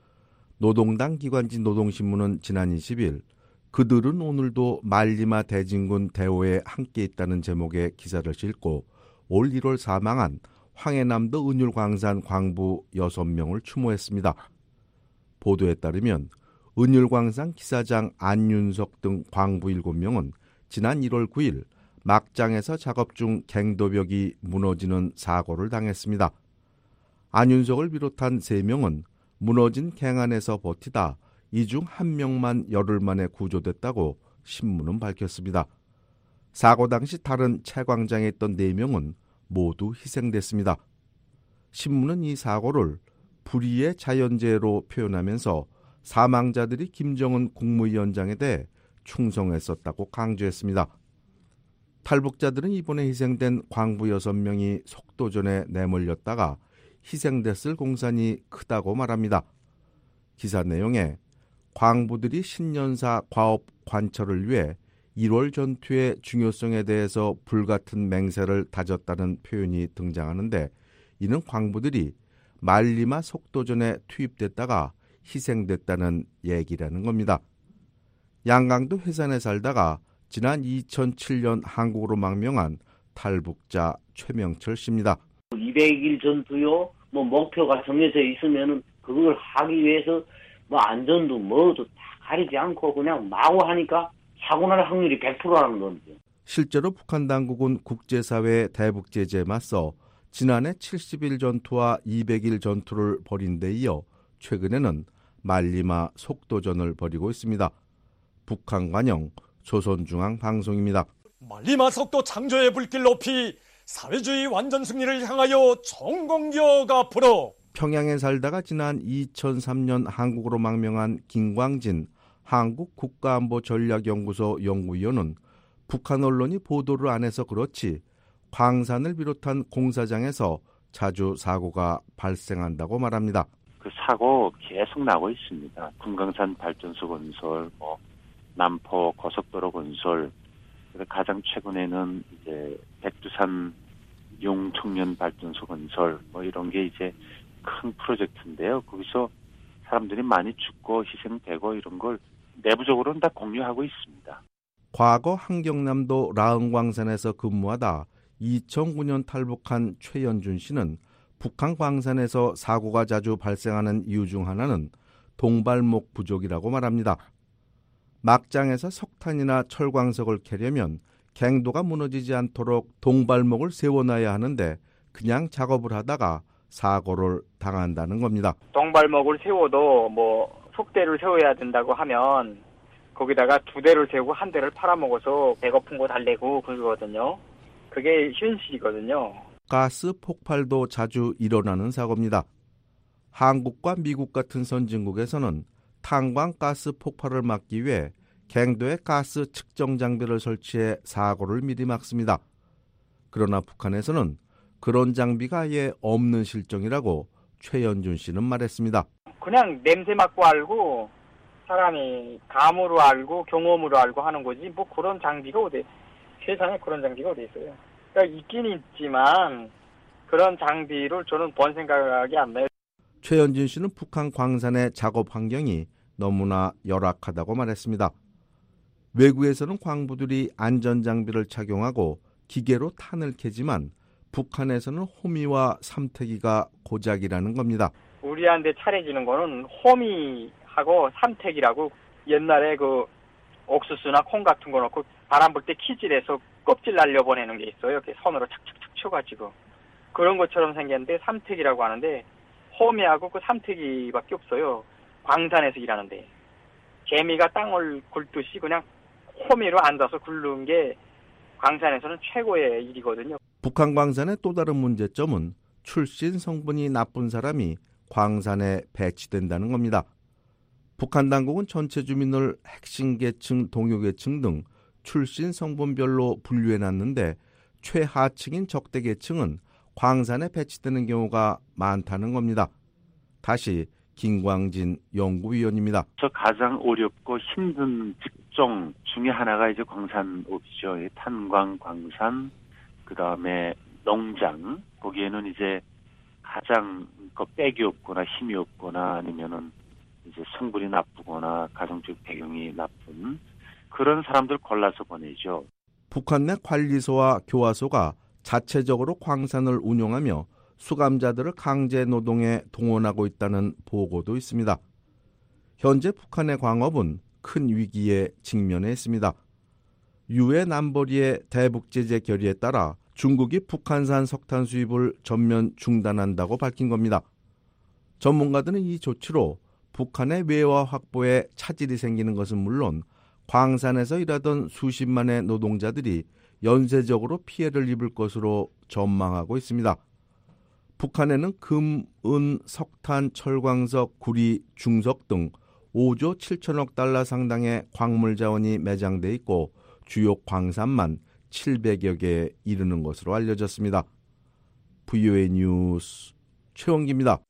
노동당 기관지 노동신문은 지난 20일 그들은 오늘도 말리마 대진군 대오에 함께 있다는 제목의 기사를 싣고 올 1월 사망한 황해남도 은율광산 광부 6명을 추모했습니다. 보도에 따르면 은율광산 기사장 안윤석 등 광부 7명은 지난 1월 9일 막장에서 작업 중 갱도벽이 무너지는 사고를 당했습니다. 안윤석을 비롯한 3명은 무너진 갱 안에서 버티다 이 중 1명만 열흘 만에 구조됐다고 신문은 밝혔습니다. 사고 당시 다른 채광장에 있던 4명은 모두 희생됐습니다. 신문은 이 사고를 불의의 자연재해로 표현하면서 사망자들이 김정은 국무위원장에 대해 충성했었다고 강조했습니다. 탈북자들은 이번에 희생된 광부 6명이 속도전에 내몰렸다가 희생됐을 공산이 크다고 말합니다. 기사 내용에 광부들이 신년사 과업 관철을 위해 1월 전투의 중요성에 대해서 불같은 맹세를 다졌다는 표현이 등장하는데 이는 광부들이 말리마 속도전에 투입됐다가 희생됐다는 얘기라는 겁니다. 양강도 회산에 살다가 지난 2007년 한국으로 망명한 탈북자 최명철 씨입니다. 200일 전투요, 목표가 정해져 있으면은 그걸 하기 위해서 안전도 뭐도 다 가리지 않고 그냥 마구 하니까 사고 날 확률이 100%라는 겁니다. 실제로 북한 당국은 국제사회의 대북 제재에 맞서 지난해 70일 전투와 200일 전투를 벌인 데 이어 최근에는 말리마 속도전을 벌이고 있습니다. 북한 관영 조선중앙방송입니다. 말리마 속도 창조의 불길 높이 사회주의 완전 승리를 향하여 총공격 앞으로. 평양에 살다가 지난 2003년 한국으로 망명한 김광진 한국국가안보전략연구소 연구위원은 북한 언론이 보도를 안 해서 그렇지 광산을 비롯한 공사장에서 자주 사고가 발생한다고 말합니다. 그 사고 계속 나고 있습니다. 금강산 발전소 건설, 남포 고속도로 건설, 가장 최근에는 이제 백두산 용청년 발전소 건설, 이런 게 이제 큰 프로젝트인데요. 거기서 사람들이 많이 죽고 희생되고 이런 걸 내부적으로는 다 공유하고 있습니다. 과거 한경남도 라흥광산에서 근무하다 2009년 탈북한 최연준 씨는 북한 광산에서 사고가 자주 발생하는 이유 중 하나는 동발목 부족이라고 말합니다. 막장에서 석탄이나 철광석을 캐려면 갱도가 무너지지 않도록 동발목을 세워놔야 하는데 그냥 작업을 하다가 사고를 당한다는 겁니다. 동발목을 세워도 속대를 세워야 된다고 하면 거기다가 2대를 세우고 1대를 팔아먹어서 배고픈 거 달래고 그러거든요. 그게 현실이거든요. 가스 폭발도 자주 일어나는 사고입니다. 한국과 미국 같은 선진국에서는 탄광 가스 폭발을 막기 위해 갱도에 가스 측정 장비를 설치해 사고를 미리 막습니다. 그러나 북한에서는 그런 장비가 아예 없는 실정이라고 최연준 씨는 말했습니다. 그냥 냄새 맡고 알고 사람이 감으로 알고 경험으로 알고 하는 거지 그런 장비가 어디 세상에 그런 장비가 어디 있어요. 그러니까 있긴 있지만 그런 장비를 저는 본 생각이 안 나요. 최연준 씨는 북한 광산의 작업 환경이 너무나 열악하다고 말했습니다. 외국에서는 광부들이 안전장비를 착용하고 기계로 탄을 캐지만 북한에서는 호미와 삼태기가 고작이라는 겁니다. 우리한테 차려지는 거는 호미하고 삼태기라고 옛날에 그 옥수수나 콩 같은 거 넣고 바람 불 때 키질해서 껍질 날려보내는 게 있어요. 이렇게 손으로 착착착 쳐가지고. 그런 것처럼 생겼는데 삼태기라고 하는데 호미하고 그 삼태기밖에 없어요. 광산에서 일하는데. 개미가 땅을 굴듯이 그냥 호미로 앉아서 굴르는 게 광산에서는 최고의 일이거든요. 북한 광산의 또 다른 문제점은 출신 성분이 나쁜 사람이 광산에 배치된다는 겁니다. 북한 당국은 전체 주민을 핵심 계층, 동요 계층 등 출신 성분별로 분류해놨는데 최하층인 적대 계층은 광산에 배치되는 경우가 많다는 겁니다. 다시 김광진 연구위원입니다. 가장 어렵고 힘든 직종 중에 하나가 이제 광산업이죠. 탄광, 광산, 그 다음에 농장. 거기에는 이제 가장 빽이 없거나 힘이 없거나 아니면은 이제 성분이 나쁘거나 가정적 배경이 나쁜 그런 사람들 골라서 보내죠. 북한 내 관리소와 교화소가 자체적으로 광산을 운영하며 수감자들을 강제 노동에 동원하고 있다는 보고도 있습니다. 현재 북한의 광업은 큰 위기에 직면해 있습니다. 유엔 안보리의 대북 제재 결의에 따라 중국이 북한산 석탄 수입을 전면 중단한다고 밝힌 겁니다. 전문가들은 이 조치로 북한의 외화 확보에 차질이 생기는 것은 물론 광산에서 일하던 수십만의 노동자들이 연쇄적으로 피해를 입을 것으로 전망하고 있습니다. 북한에는 금, 은, 석탄, 철광석, 구리, 중석 등 5조 7천억 달러 상당의 광물 자원이 매장돼 있고 주요 광산만 700여 개에 이르는 것으로 알려졌습니다. VOA 뉴스 최원기입니다.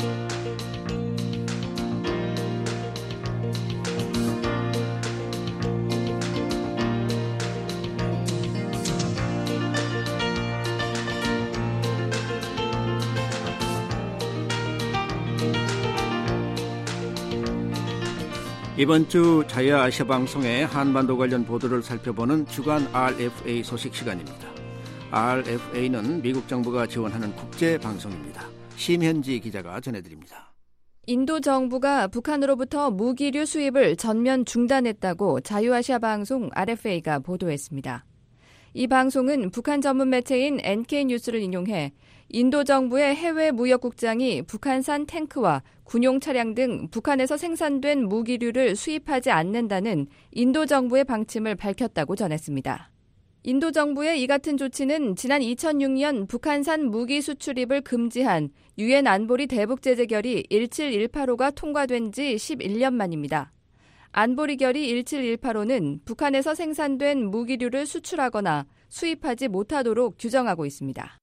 이번 주 자유아시아 방송의 한반도 관련 보도를 살펴보는 주간 RFA 소식 시간입니다. RFA는 미국 정부가 지원하는 국제 방송입니다. 심현지 기자가 전해드립니다. 인도 정부가 북한으로부터 무기류 수입을 전면 중단했다고 자유아시아 방송 RFA가 보도했습니다. 이 방송은 북한 전문 매체인 NK뉴스를 인용해 인도 정부의 해외 무역국장이 북한산 탱크와 군용 차량 등 북한에서 생산된 무기류를 수입하지 않는다는 인도 정부의 방침을 밝혔다고 전했습니다. 인도 정부의 이 같은 조치는 지난 2006년 북한산 무기 수출입을 금지한 유엔 안보리 대북 제재 결의 17185가 통과된 지 11년 만입니다. 안보리 결의 17185는 북한에서 생산된 무기류를 수출하거나 수입하지 못하도록 규정하고 있습니다.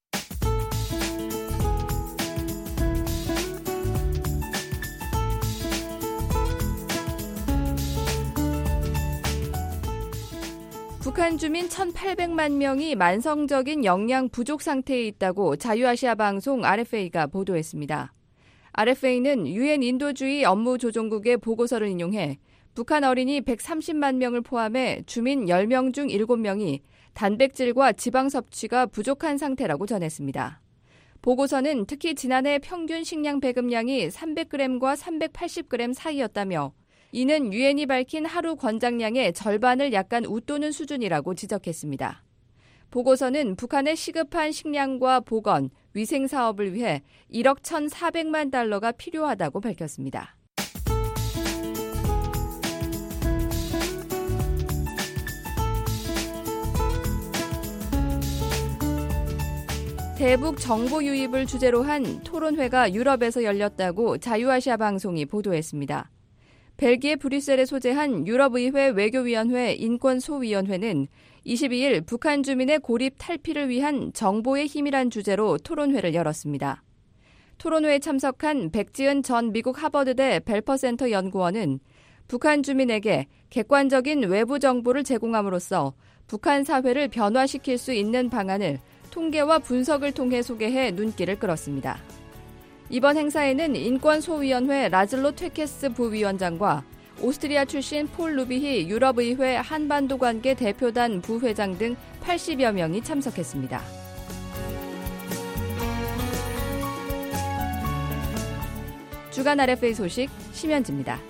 북한 주민 1,800만 명이 만성적인 영양 부족 상태에 있다고 자유아시아 방송 RFA가 보도했습니다. RFA는 유엔 인도주의 업무조정국의 보고서를 인용해 북한 어린이 130만 명을 포함해 주민 10명 중 7명이 단백질과 지방 섭취가 부족한 상태라고 전했습니다. 보고서는 특히 지난해 평균 식량 배급량이 300g과 380g 사이였다며 이는 유엔이 밝힌 하루 권장량의 절반을 약간 웃도는 수준이라고 지적했습니다. 보고서는 북한의 시급한 식량과 보건, 위생 사업을 위해 1억 1,400만 달러가 필요하다고 밝혔습니다. 대북 정보 유입을 주제로 한 토론회가 유럽에서 열렸다고 자유아시아 방송이 보도했습니다. 벨기에 브뤼셀에 소재한 유럽의회 외교위원회 인권소위원회는 22일 북한 주민의 고립 탈피를 위한 정보의 힘이란 주제로 토론회를 열었습니다. 토론회에 참석한 백지은 전 미국 하버드대 벨퍼센터 연구원은 북한 주민에게 객관적인 외부 정보를 제공함으로써 북한 사회를 변화시킬 수 있는 방안을 통계와 분석을 통해 소개해 눈길을 끌었습니다. 이번 행사에는 인권소위원회 라즐로 퇴케스 부위원장과 오스트리아 출신 폴 루비히 유럽의회 한반도 관계 대표단 부회장 등 80여 명이 참석했습니다. 주간 RFA 소식 심현지입니다.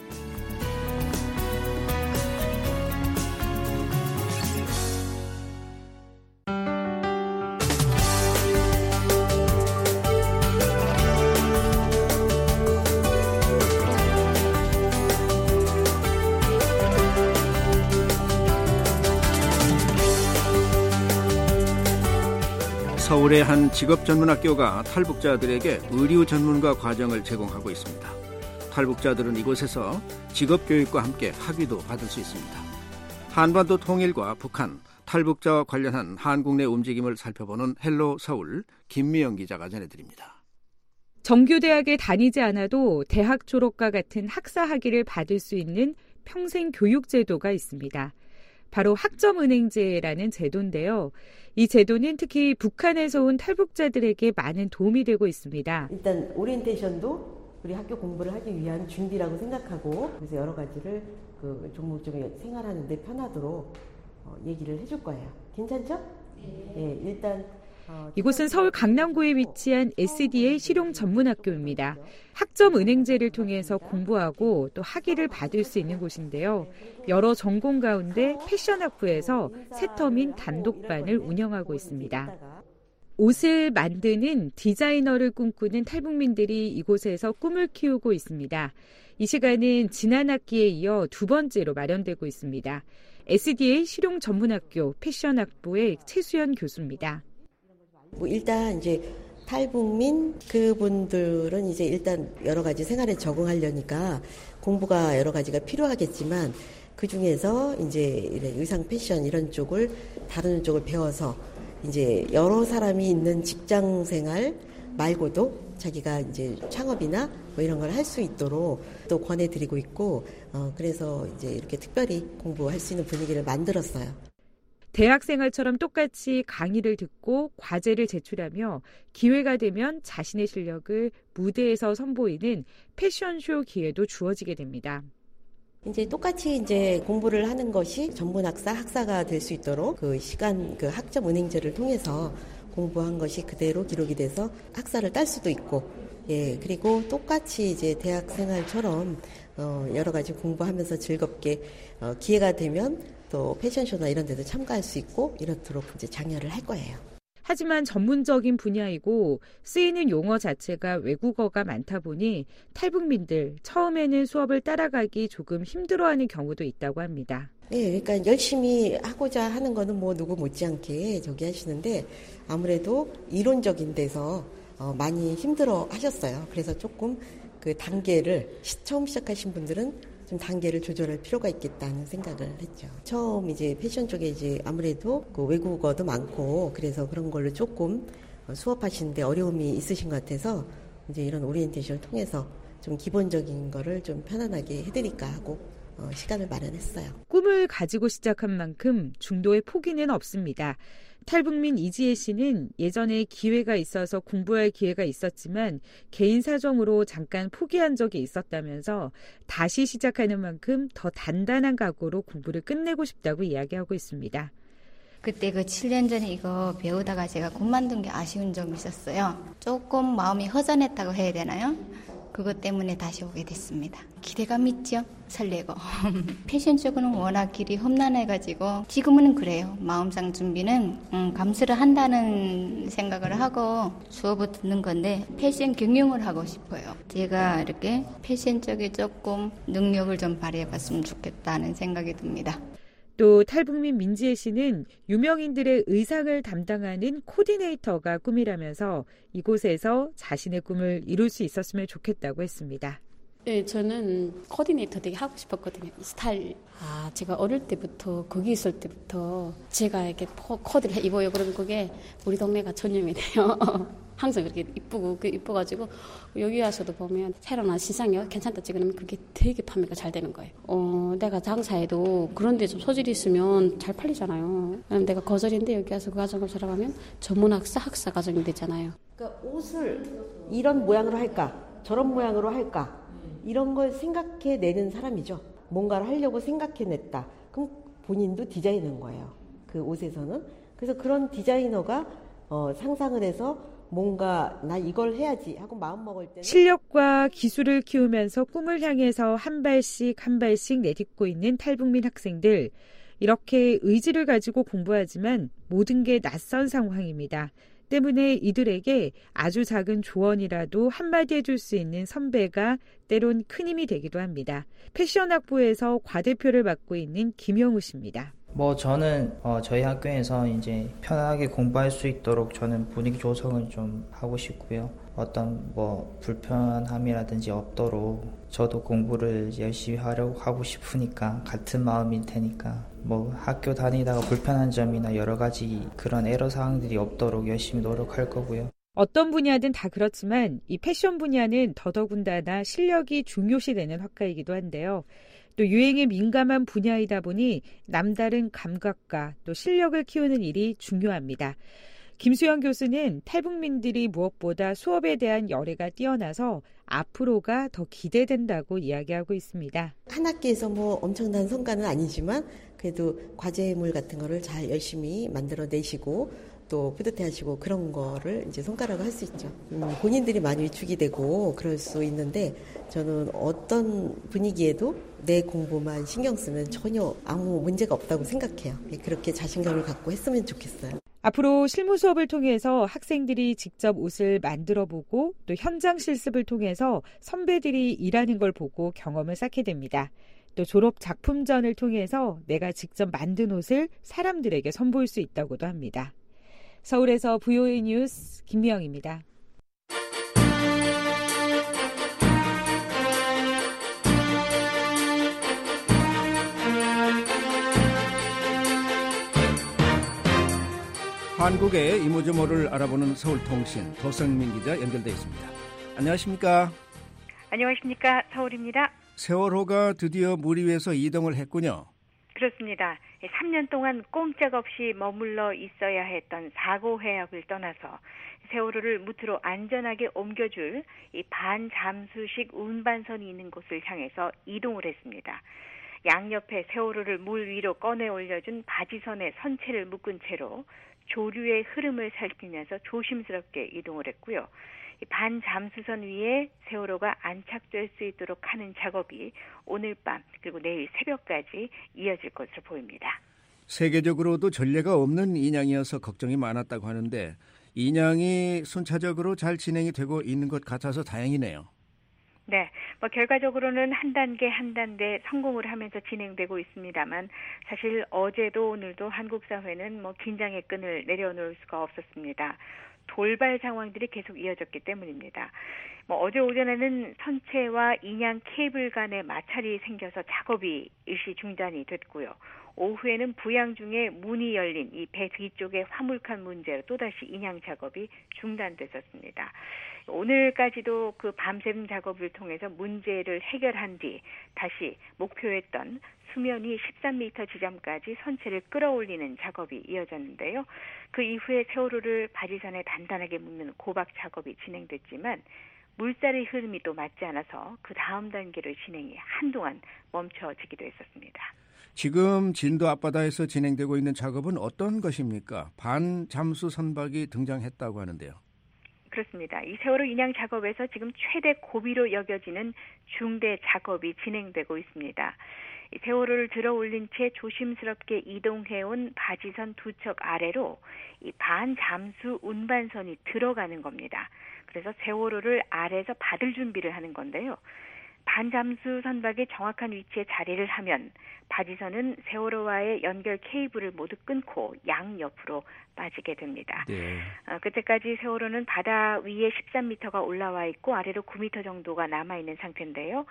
서울의 한 직업전문학교가 탈북자들에게 의류 전문가 과정을 제공하고 있습니다. 탈북자들은 이곳에서 직업교육과 함께 학위도 받을 수 있습니다. 한반도 통일과 북한, 탈북자와 관련한 한국 내 움직임을 살펴보는 헬로 서울 김미영 기자가 전해드립니다. 정규대학에 다니지 않아도 대학 졸업과 같은 학사 학위를 받을 수 있는 평생 교육 제도가 있습니다. 바로 학점은행제라는 제도인데요. 이 제도는 특히 북한에서 온 탈북자들에게 많은 도움이 되고 있습니다. 일단 오리엔테이션도 우리 학교 공부를 하기 위한 준비라고 생각하고 그래서 여러 가지를 그 종목 중에 생활하는 데 편하도록 얘기를 해줄 거예요. 괜찮죠? 네. 일단 이곳은 서울 강남구에 위치한 SDA 실용전문학교입니다. 학점은행제를 통해서 공부하고 또 학위를 받을 수 있는 곳인데요. 여러 전공 가운데 패션학부에서 새 터민 단독반을 운영하고 있습니다. 옷을 만드는 디자이너를 꿈꾸는 탈북민들이 이곳에서 꿈을 키우고 있습니다. 이 시간은 지난 학기에 이어 두 번째로 마련되고 있습니다. SDA 실용전문학교 패션학부의 최수연 교수입니다. 일단 이제 탈북민 그분들은 이제 일단 여러 가지 생활에 적응하려니까 공부가 여러 가지가 필요하겠지만 그 중에서 이제 의상 패션 이런 쪽을 다루는 쪽을 배워서 이제 여러 사람이 있는 직장 생활 말고도 자기가 이제 창업이나 뭐 이런 걸 할 수 있도록 또 권해드리고 있고 그래서 이제 이렇게 특별히 공부할 수 있는 분위기를 만들었어요. 대학 생활처럼 똑같이 강의를 듣고 과제를 제출하며 기회가 되면 자신의 실력을 무대에서 선보이는 패션쇼 기회도 주어지게 됩니다. 이제 똑같이 이제 공부를 하는 것이 전문학사, 학사가 될 수 있도록 그 시간, 그 학점은행제를 통해서 공부한 것이 그대로 기록이 돼서 학사를 딸 수도 있고, 예, 그리고 똑같이 이제 대학 생활처럼 여러 가지 공부하면서 즐겁게 기회가 되면 또 패션쇼나 이런 데도 참가할 수 있고 이렇도록 이제 장려를 할 거예요. 하지만 전문적인 분야이고 쓰이는 용어 자체가 외국어가 많다 보니 탈북민들 처음에는 수업을 따라가기 조금 힘들어하는 경우도 있다고 합니다. 네, 그러니까 열심히 하고자 하는 거는 뭐 누구 못지않게 저기 하시는데 아무래도 이론적인 데서 많이 힘들어 하셨어요. 그래서 조금 그 단계를 처음 시작하신 분들은 좀 단계를 조절할 필요가 있겠다는 생각을 했죠. 처음 이제 패션 쪽에 이제 아무래도 그 외국어도 많고 그래서 그런 걸로 조금 수업하시는데 어려움이 있으신 것 같아서 이제 이런 오리엔테이션을 통해서 좀 기본적인 거를 좀 편안하게 해드릴까 하고 시간을 마련했어요. 꿈을 가지고 시작한 만큼 중도의 포기는 없습니다. 탈북민 이지혜 씨는 예전에 기회가 있어서 공부할 기회가 있었지만 개인 사정으로 잠깐 포기한 적이 있었다면서 다시 시작하는 만큼 더 단단한 각오로 공부를 끝내고 싶다고 이야기하고 있습니다. 그때 그 7년 전에 이거 배우다가 제가 그만둔 게 아쉬운 점이 있었어요. 조금 마음이 허전했다고 해야 되나요? 그것 때문에 다시 오게 됐습니다. 기대감 있죠? 설레고. 패션 쪽은 워낙 길이 험난해가지고 지금은 그래요. 마음상 준비는 감수를 한다는 생각을 하고 수업을 듣는 건데 패션 경영을 하고 싶어요. 제가 이렇게 패션 쪽에 조금 능력을 좀 발휘해봤으면 좋겠다는 생각이 듭니다. 또 탈북민 민지혜 씨는 유명인들의 의상을 담당하는 코디네이터가 꿈이라면서 이곳에서 자신의 꿈을 이룰 수 있었으면 좋겠다고 했습니다. 네, 저는 코디네이터 되게 하고 싶었거든요. 이 스타일. 제가 어릴 때부터, 거기 있을 때부터 제가 이렇게 코디를 입어요. 그러면 그게 우리 동네가 전염이 돼요. 항상 그렇게 이뻐가지고 여기 와서도 보면 새로운 시상이 괜찮다 찍으면 그게 되게 판매가 잘 되는 거예요. 내가 장사해도 그런 데 좀 소질이 있으면 잘 팔리잖아요. 그럼 내가 거절인데 여기 와서 그 과정을 들어가면 전문학사, 학사 과정이 되잖아요. 그러니까 옷을 이런 모양으로 할까, 저런 모양으로 할까 이런 걸 생각해내는 사람이죠. 뭔가를 하려고 생각해냈다. 그럼 본인도 디자이너인 거예요. 그 옷에서는. 그래서 그런 디자이너가 상상을 해서 뭔가 나 이걸 해야지 하고 마음먹을 때는 실력과 기술을 키우면서 꿈을 향해서 한 발씩 내딛고 있는 탈북민 학생들. 이렇게 의지를 가지고 공부하지만 모든 게 낯선 상황입니다. 때문에 이들에게 아주 작은 조언이라도 한마디 해줄 수 있는 선배가 때론 큰 힘이 되기도 합니다. 패션학부에서 과대표를 맡고 있는 김영우 씨입니다. 저는 저희 학교에서 이제 편하게 공부할 수 있도록 저는 분위기 조성을 좀 하고 싶고요. 어떤 불편함이라든지 없도록 저도 공부를 열심히 하고 싶으니까 같은 마음일 테니까 학교 다니다가 불편한 점이나 여러 가지 그런 애로사항들이 없도록 열심히 노력할 거고요. 어떤 분야든 다 그렇지만 이 패션 분야는 더더군다나 실력이 중요시되는 학과이기도 한데요. 또 유행에 민감한 분야이다 보니 남다른 감각과 또 실력을 키우는 일이 중요합니다. 김수영 교수는 탈북민들이 무엇보다 수업에 대한 열애가 뛰어나서 앞으로가 더 기대된다고 이야기하고 있습니다. 한 학기에서 엄청난 성과는 아니지만 그래도 과제물 같은 거를 잘 열심히 만들어내시고 또 뿌듯해하시고 그런 거를 이제 손가락을 할 수 있죠. 본인들이 많이 위축이 되고 그럴 수 있는데 저는 어떤 분위기에도 내 공부만 신경 쓰면 전혀 아무 문제가 없다고 생각해요. 그렇게 자신감을 갖고 했으면 좋겠어요. 앞으로 실무 수업을 통해서 학생들이 직접 옷을 만들어보고 또 현장 실습을 통해서 선배들이 일하는 걸 보고 경험을 쌓게 됩니다. 또 졸업 작품전을 통해서 내가 직접 만든 옷을 사람들에게 선보일 수 있다고도 합니다. 서울에서 VOA 뉴스 김미영입니다. 한국의 이모저모를 알아보는 서울통신 도성민 기자 연결돼 있습니다. 안녕하십니까? 안녕하십니까? 서울입니다. 세월호가 드디어 물 위에서 이동을 했군요. 그렇습니다. 3년 동안 꼼짝없이 머물러 있어야 했던 사고 해역을 떠나서 세월호를 무트로 안전하게 옮겨줄 이 반잠수식 운반선이 있는 곳을 향해서 이동을 했습니다. 양옆에 세월호를 물 위로 꺼내 올려준 바지선에 선체를 묶은 채로 조류의 흐름을 살피면서 조심스럽게 이동을 했고요. 반잠수선 위에 세월호가 안착될 수 있도록 하는 작업이 오늘 밤 그리고 내일 새벽까지 이어질 것으로 보입니다. 세계적으로도 전례가 없는 인양이어서 걱정이 많았다고 하는데 인양이 순차적으로 잘 진행이 되고 있는 것 같아서 다행이네요. 네, 결과적으로는 한 단계 한 단계 성공을 하면서 진행되고 있습니다만 사실 어제도 오늘도 한국 사회는 긴장의 끈을 내려놓을 수가 없었습니다. 돌발 상황들이 계속 이어졌기 때문입니다. 어제 오전에는 선체와 인양 케이블 간의 마찰이 생겨서 작업이 일시 중단이 됐고요. 오후에는 부양 중에 문이 열린 이 배 뒤쪽의 화물칸 문제로 또다시 인양 작업이 중단됐었습니다. 오늘까지도 그 밤샘 작업을 통해서 문제를 해결한 뒤 다시 목표했던 수면이 13m 지점까지 선체를 끌어올리는 작업이 이어졌는데요. 그 이후에 세월호를 바지선에 단단하게 묶는 고박 작업이 진행됐지만 물살의 흐름이 또 맞지 않아서 그 다음 단계로 진행이 한동안 멈춰지기도 했었습니다. 지금 진도 앞바다에서 진행되고 있는 작업은 어떤 것입니까? 반잠수 선박이 등장했다고 하는데요. 그렇습니다. 이 세월호 인양 작업에서 지금 최대 고비로 여겨지는 중대 작업이 진행되고 있습니다. 이 세월호를 들어 올린 채 조심스럽게 이동해온 바지선 두 척 아래로 이 반잠수 운반선이 들어가는 겁니다. 그래서 세월호를 아래에서 받을 준비를 하는 건데요. 반잠수 선박의 정확한 위치에 자리를 하면 바지선은 세월호와의 연결 케이블을 모두 끊고 양옆으로 빠지게 됩니다. 네. 그때까지 세월호는 바다 위에 13m가 올라와 있고 아래로 9m 정도가 남아있는 상태인데요.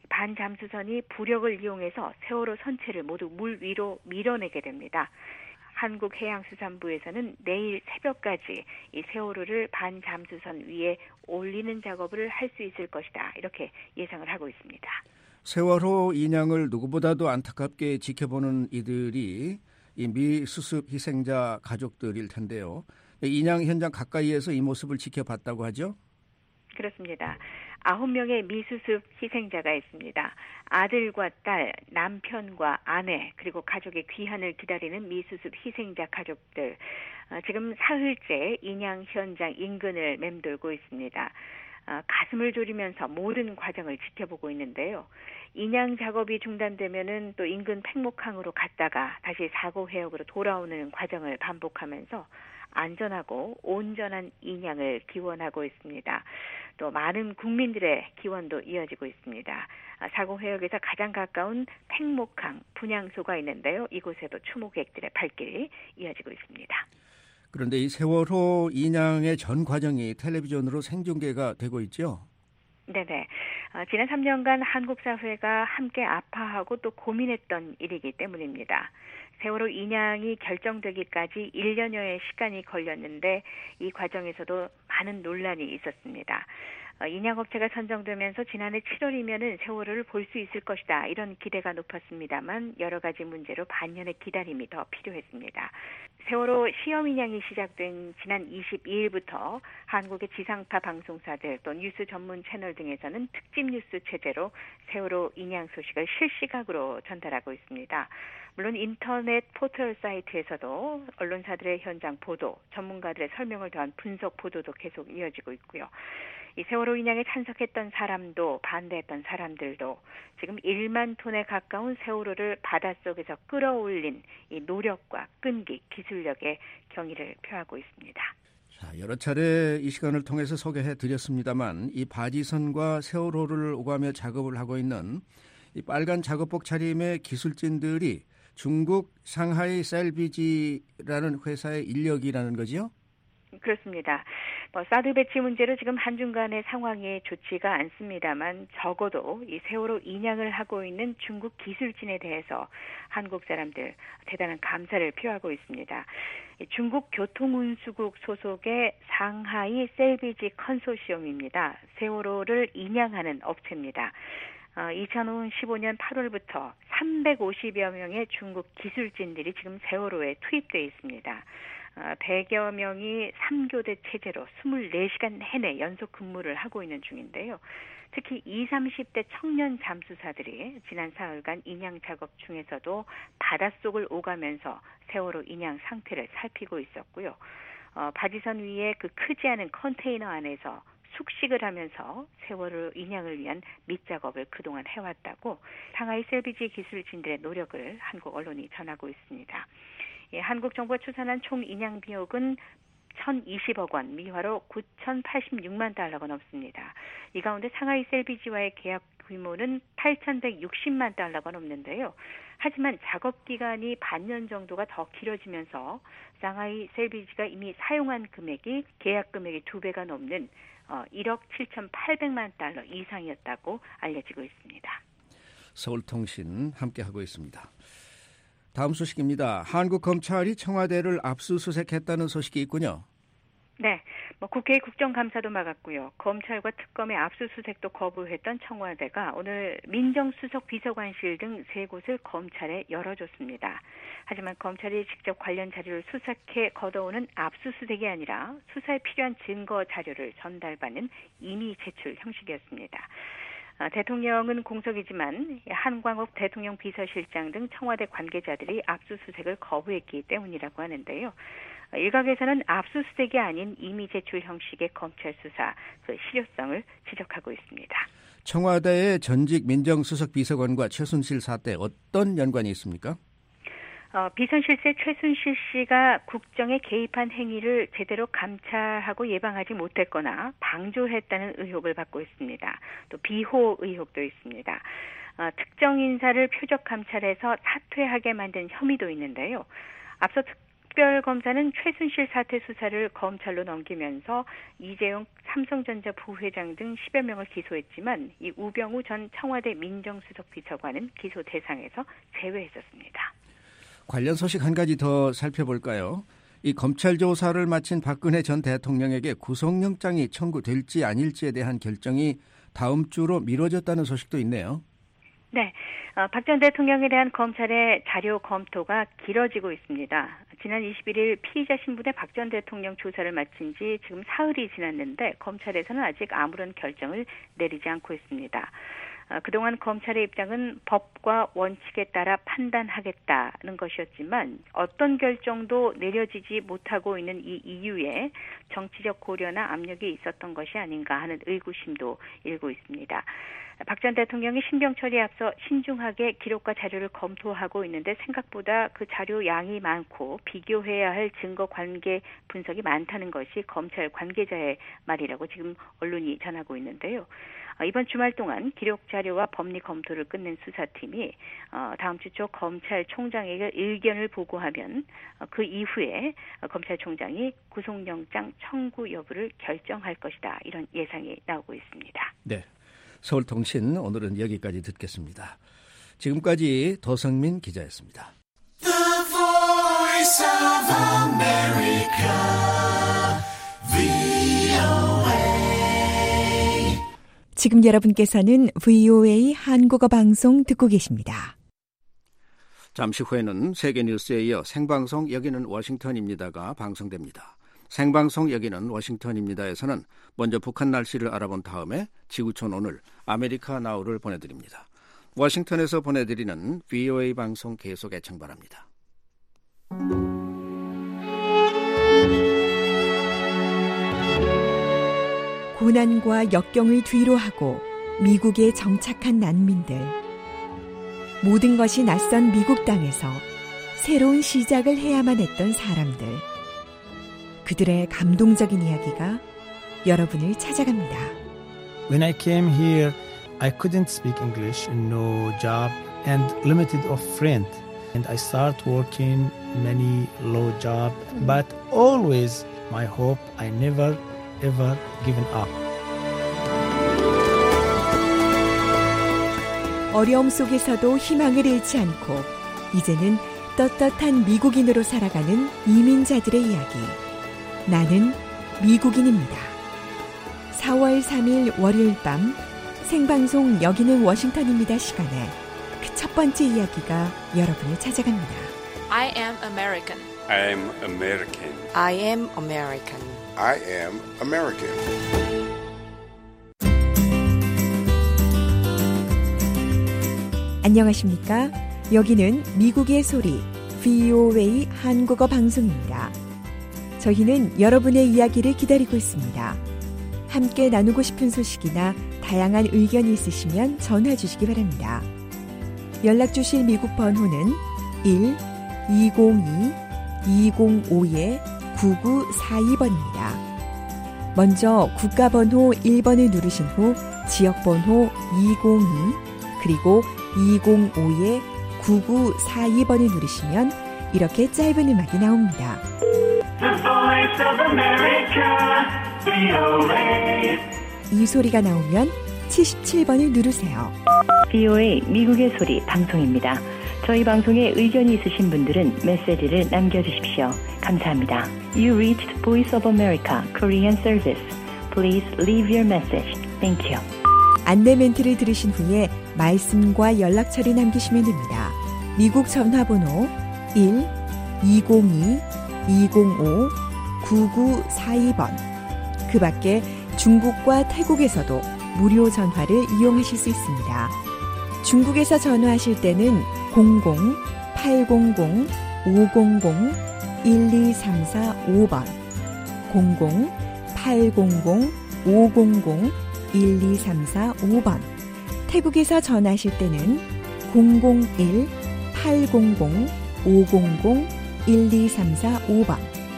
반잠수선이 부력을 이용해서 세월호 선체를 모두 물 위로 밀어내게 됩니다. 한국해양수산부에서는 내일 새벽까지 이 세월호를 반잠수선 위에 올리는 작업을 할 수 있을 것이다. 이렇게 예상을 하고 있습니다. 세월호 인양을 누구보다도 안타깝게 지켜보는 이들이 이 미수습 희생자 가족들일 텐데요. 인양 현장 가까이에서 이 모습을 지켜봤다고 하죠? 그렇습니다. 9명의 미수습 희생자가 있습니다. 아들과 딸, 남편과 아내, 그리고 가족의 귀환을 기다리는 미수습 희생자 가족들. 지금 사흘째 인양 현장 인근을 맴돌고 있습니다. 가슴을 졸이면서 모든 과정을 지켜보고 있는데요. 인양 작업이 중단되면은 또 인근 팽목항으로 갔다가 다시 사고 해역으로 돌아오는 과정을 반복하면서 안전하고 온전한 인양을 기원하고 있습니다. 또 많은 국민들의 기원도 이어지고 있습니다. 사고 해역에서 가장 가까운 팽목항 분향소가 있는데요. 이곳에도 추모객들의 발길이 이어지고 있습니다. 그런데 이 세월호 인양의 전 과정이 텔레비전으로 생중계가 되고 있죠? 네네. 지난 3년간 한국 사회가 함께 아파하고 또 고민했던 일이기 때문입니다. 세월호 인양이 결정되기까지 1년여의 시간이 걸렸는데 이 과정에서도 많은 논란이 있었습니다. 인양업체가 선정되면서 지난해 7월이면은 세월호를 볼 수 있을 것이다. 이런 기대가 높았습니다만 여러 가지 문제로 반년의 기다림이 더 필요했습니다. 세월호 시험 인양이 시작된 지난 22일부터 한국의 지상파 방송사들 또 뉴스 전문 채널 등에서는 특집 뉴스 체제로 세월호 인양 소식을 실시각으로 전달하고 있습니다. 물론 인터넷 포털 사이트에서도 언론사들의 현장 보도, 전문가들의 설명을 더한 분석 보도도 계속 이어지고 있고요. 이 세월호 인양에 참석했던 사람도 반대했던 사람들도 지금 1만 톤에 가까운 세월호를 바닷속에서 끌어올린 이 노력과 끈기, 기술력에 경의를 표하고 있습니다. 자, 여러 차례 이 시간을 통해서 소개해드렸습니다만 이 바지선과 세월호를 오가며 작업을 하고 있는 이 빨간 작업복 차림의 기술진들이 중국 상하이 셀비지라는 회사의 인력이라는 거죠? 그렇습니다. 사드 배치 문제로 지금 한중 간의 상황이 좋지가 않습니다만 적어도 이 세월호 인양을 하고 있는 중국 기술진에 대해서 한국 사람들 대단한 감사를 표하고 있습니다. 중국 교통운수국 소속의 상하이 셀비지 컨소시엄입니다. 세월호를 인양하는 업체입니다. 2015년 8월부터 350여 명의 중국 기술진들이 지금 세월호에 투입되어 있습니다. 100여 명이 3교대 체제로 24시간 내내 연속 근무를 하고 있는 중인데요. 특히 20, 30대 청년 잠수사들이 지난 사흘간 인양 작업 중에서도 바닷속을 오가면서 세월호 인양 상태를 살피고 있었고요. 바지선 위에 그 크지 않은 컨테이너 안에서 숙식을 하면서 세월호 인양을 위한 밑작업을 그동안 해왔다고 상하이 셀비지 기술진들의 노력을 한국 언론이 전하고 있습니다. 한국 정부가 추산한 총 인양 비용은 1,020억 원, 미화로 9,086만 달러가 넘습니다. 이 가운데 상하이 셀비지와의 계약 규모는 8,160만 달러가 넘는데요. 하지만 작업 기간이 반년 정도가 더 길어지면서 상하이 셀비지가 이미 사용한 금액이 계약 금액의 2배가 넘는 1억 7,800만 달러 이상이었다고 알려지고 있습니다. 서울통신 함께하고 있습니다. 다음 소식입니다. 한국 검찰이 청와대를 압수수색했다는 소식이 있군요. 네, 국회의 국정감사도 막았고요. 검찰과 특검의 압수수색도 거부했던 청와대가 오늘 민정수석 비서관실 등 3곳을 검찰에 열어줬습니다. 하지만 검찰이 직접 관련 자료를 수색해 걷어오는 압수수색이 아니라 수사에 필요한 증거 자료를 전달받는 임의 제출 형식이었습니다. 대통령은 공석이지만 한광욱 대통령 비서실장 등 청와대 관계자들이 압수수색을 거부했기 때문이라고 하는데요. 일각에서는 압수수색이 아닌 임의 제출 형식의 검찰 수사 그 실효성을 지적하고 있습니다. 청와대의 전직 민정수석 비서관과 최순실 사태 어떤 연관이 있습니까? 비선실세 최순실 씨가 국정에 개입한 행위를 제대로 감찰하고 예방하지 못했거나 방조했다는 의혹을 받고 있습니다. 또 비호 의혹도 있습니다. 특정 인사를 표적 감찰해서 사퇴하게 만든 혐의도 있는데요. 앞서 특별검사는 최순실 사태 수사를 검찰로 넘기면서 이재용 삼성전자 부회장 등 10여 명을 기소했지만 이 우병우 전 청와대 민정수석 비서관은 기소 대상에서 제외했었습니다. 관련 소식 한 가지 더 살펴볼까요? 이 검찰 조사를 마친 박근혜 전 대통령에게 구속영장이 청구될지 아닐지에 대한 결정이 다음 주로 미뤄졌다는 소식도 있네요. 네, 박 전 대통령에 대한 검찰의 자료 검토가 길어지고 있습니다. 지난 21일 피의자 신분의 박 전 대통령 조사를 마친 지 지금 사흘이 지났는데 검찰에서는 아직 아무런 결정을 내리지 않고 있습니다. 그동안 검찰의 입장은 법과 원칙에 따라 판단하겠다는 것이었지만 어떤 결정도 내려지지 못하고 있는 이 이유에 정치적 고려나 압력이 있었던 것이 아닌가 하는 의구심도 일고 있습니다. 박 전 대통령이 신병 처리에 앞서 신중하게 기록과 자료를 검토하고 있는데 생각보다 그 자료 양이 많고 비교해야 할 증거 관계 분석이 많다는 것이 검찰 관계자의 말이라고 지금 언론이 전하고 있는데요. 이번 주말 동안 기록 자료와 법리 검토를 끝낸 수사팀이 다음 주 초 검찰총장에게 의견을 보고하면 그 이후에 검찰총장이 구속영장 청구 여부를 결정할 것이다. 이런 예상이 나오고 있습니다. 네, 서울통신 오늘은 여기까지 듣겠습니다. 지금까지 도성민 기자였습니다. The Voice of America, VOA. 지금 여러분께서는 VOA 한국어 방송 듣고 계십니다. 잠시 후에는 세계뉴스에 이어 생방송 여기는 워싱턴입니다가 방송됩니다. 생방송 여기는 워싱턴입니다에서는 먼저 북한 날씨를 알아본 다음에 지구촌 오늘 아메리카 나우를 보내드립니다. 워싱턴에서 보내드리는 VOA 방송 계속 애청 바랍니다. 고난과 역경을 뒤로하고 미국에 정착한 난민들. 모든 것이 낯선 미국 땅에서 새로운 시작을 해야만 했던 사람들. 그들의 감동적인 이야기가 여러분을 찾아갑니다. When I came here, I couldn't speak English, no job, and limited of friends. And I start working many low job, but always my hope, I never ever given up. 어려움 속에서도 희망을 잃지 않고 이제는 떳떳한 미국인으로 살아가는 이민자들의 이야기. 나는 미국인입니다. 4월 3일 월요일 밤 생방송 여기는 워싱턴입니다 시간에 그 첫 번째 이야기가 여러분을 찾아갑니다. I am American. I am American. I am American. I am American. 안녕하십니까? 여기는 미국의 소리 VOA 한국어 방송입니다. 저희는 여러분의 이야기를 기다리고 있습니다. 함께 나누고 싶은 소식이나 다양한 의견이 있으시면 전화 주시기 바랍니다. 연락 주실 미국 번호는 1-202-205-9942번입니다. 먼저 국가번호 1번을 누르신 후 지역번호 202 그리고 205-9942번을 누르시면 이렇게 짧은 음악이 나옵니다. The Voice of America, VOA. 이 소리가 나오면 77번을 누르세요. VOA 미국의 소리 방송입니다. 저희 방송에 의견이 있으신 분들은 메시지를 남겨주십시오. 감사합니다. You reached Voice of America Korean Service. Please leave your message. Thank you. 안내 멘트를 들으신 후에 말씀과 연락처를 남기시면 됩니다. 미국 전화번호 1-202-205-9942번. 그 밖에 중국과 태국에서도 무료 전화를 이용하실 수 있습니다. 중국에서 전화하실 때는 00-800-500-12345번 00-800-500-12345번 태국에서 전화하실 때는 001-800-500-12345번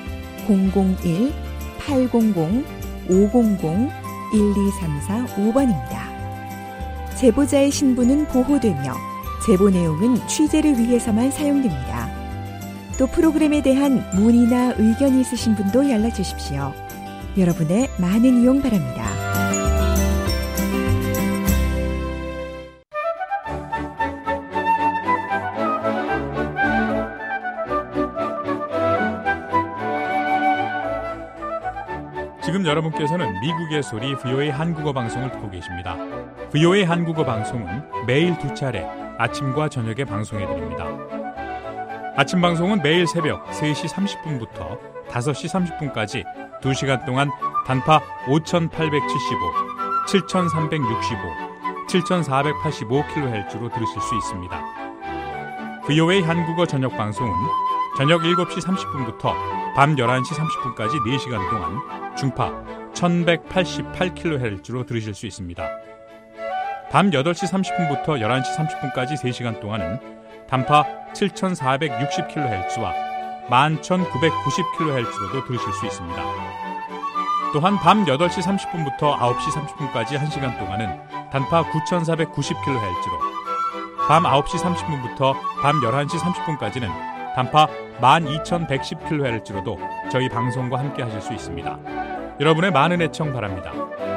001-800-500-12345번입니다. 제보자의 신분은 보호되며 제보 내용은 취재를 위해서만 사용됩니다. 또 프로그램에 대한 문의나 의견이 있으신 분도 연락 주십시오. 여러분의 많은 이용 바랍니다. 지금 여러분께서는 미국의 소리 VOA 한국어 방송을 듣고 계십니다. VOA 한국어 방송은 매일 두 차례 아침과 저녁에 방송해드립니다. 아침 방송은 매일 새벽 3시 30분부터 5시 30분까지 2시간 동안 단파 5875, 7365, 7485kHz로 들으실 수 있습니다. VOA 한국어 저녁 방송은 저녁 7시 30분부터 밤 11시 30분까지 4시간 동안 중파 1188kHz로 들으실 수 있습니다. 밤 8시 30분부터 11시 30분까지 3시간 동안은 단파 7460kHz와 11990kHz로도 들으실 수 있습니다. 또한 밤 8시 30분부터 9시 30분까지 1시간 동안은 단파 9490kHz로 밤 9시 30분부터 밤 11시 30분까지는 단파 12110kHz로도 저희 방송과 함께 하실 수 있습니다. 여러분의 많은 애청 바랍니다.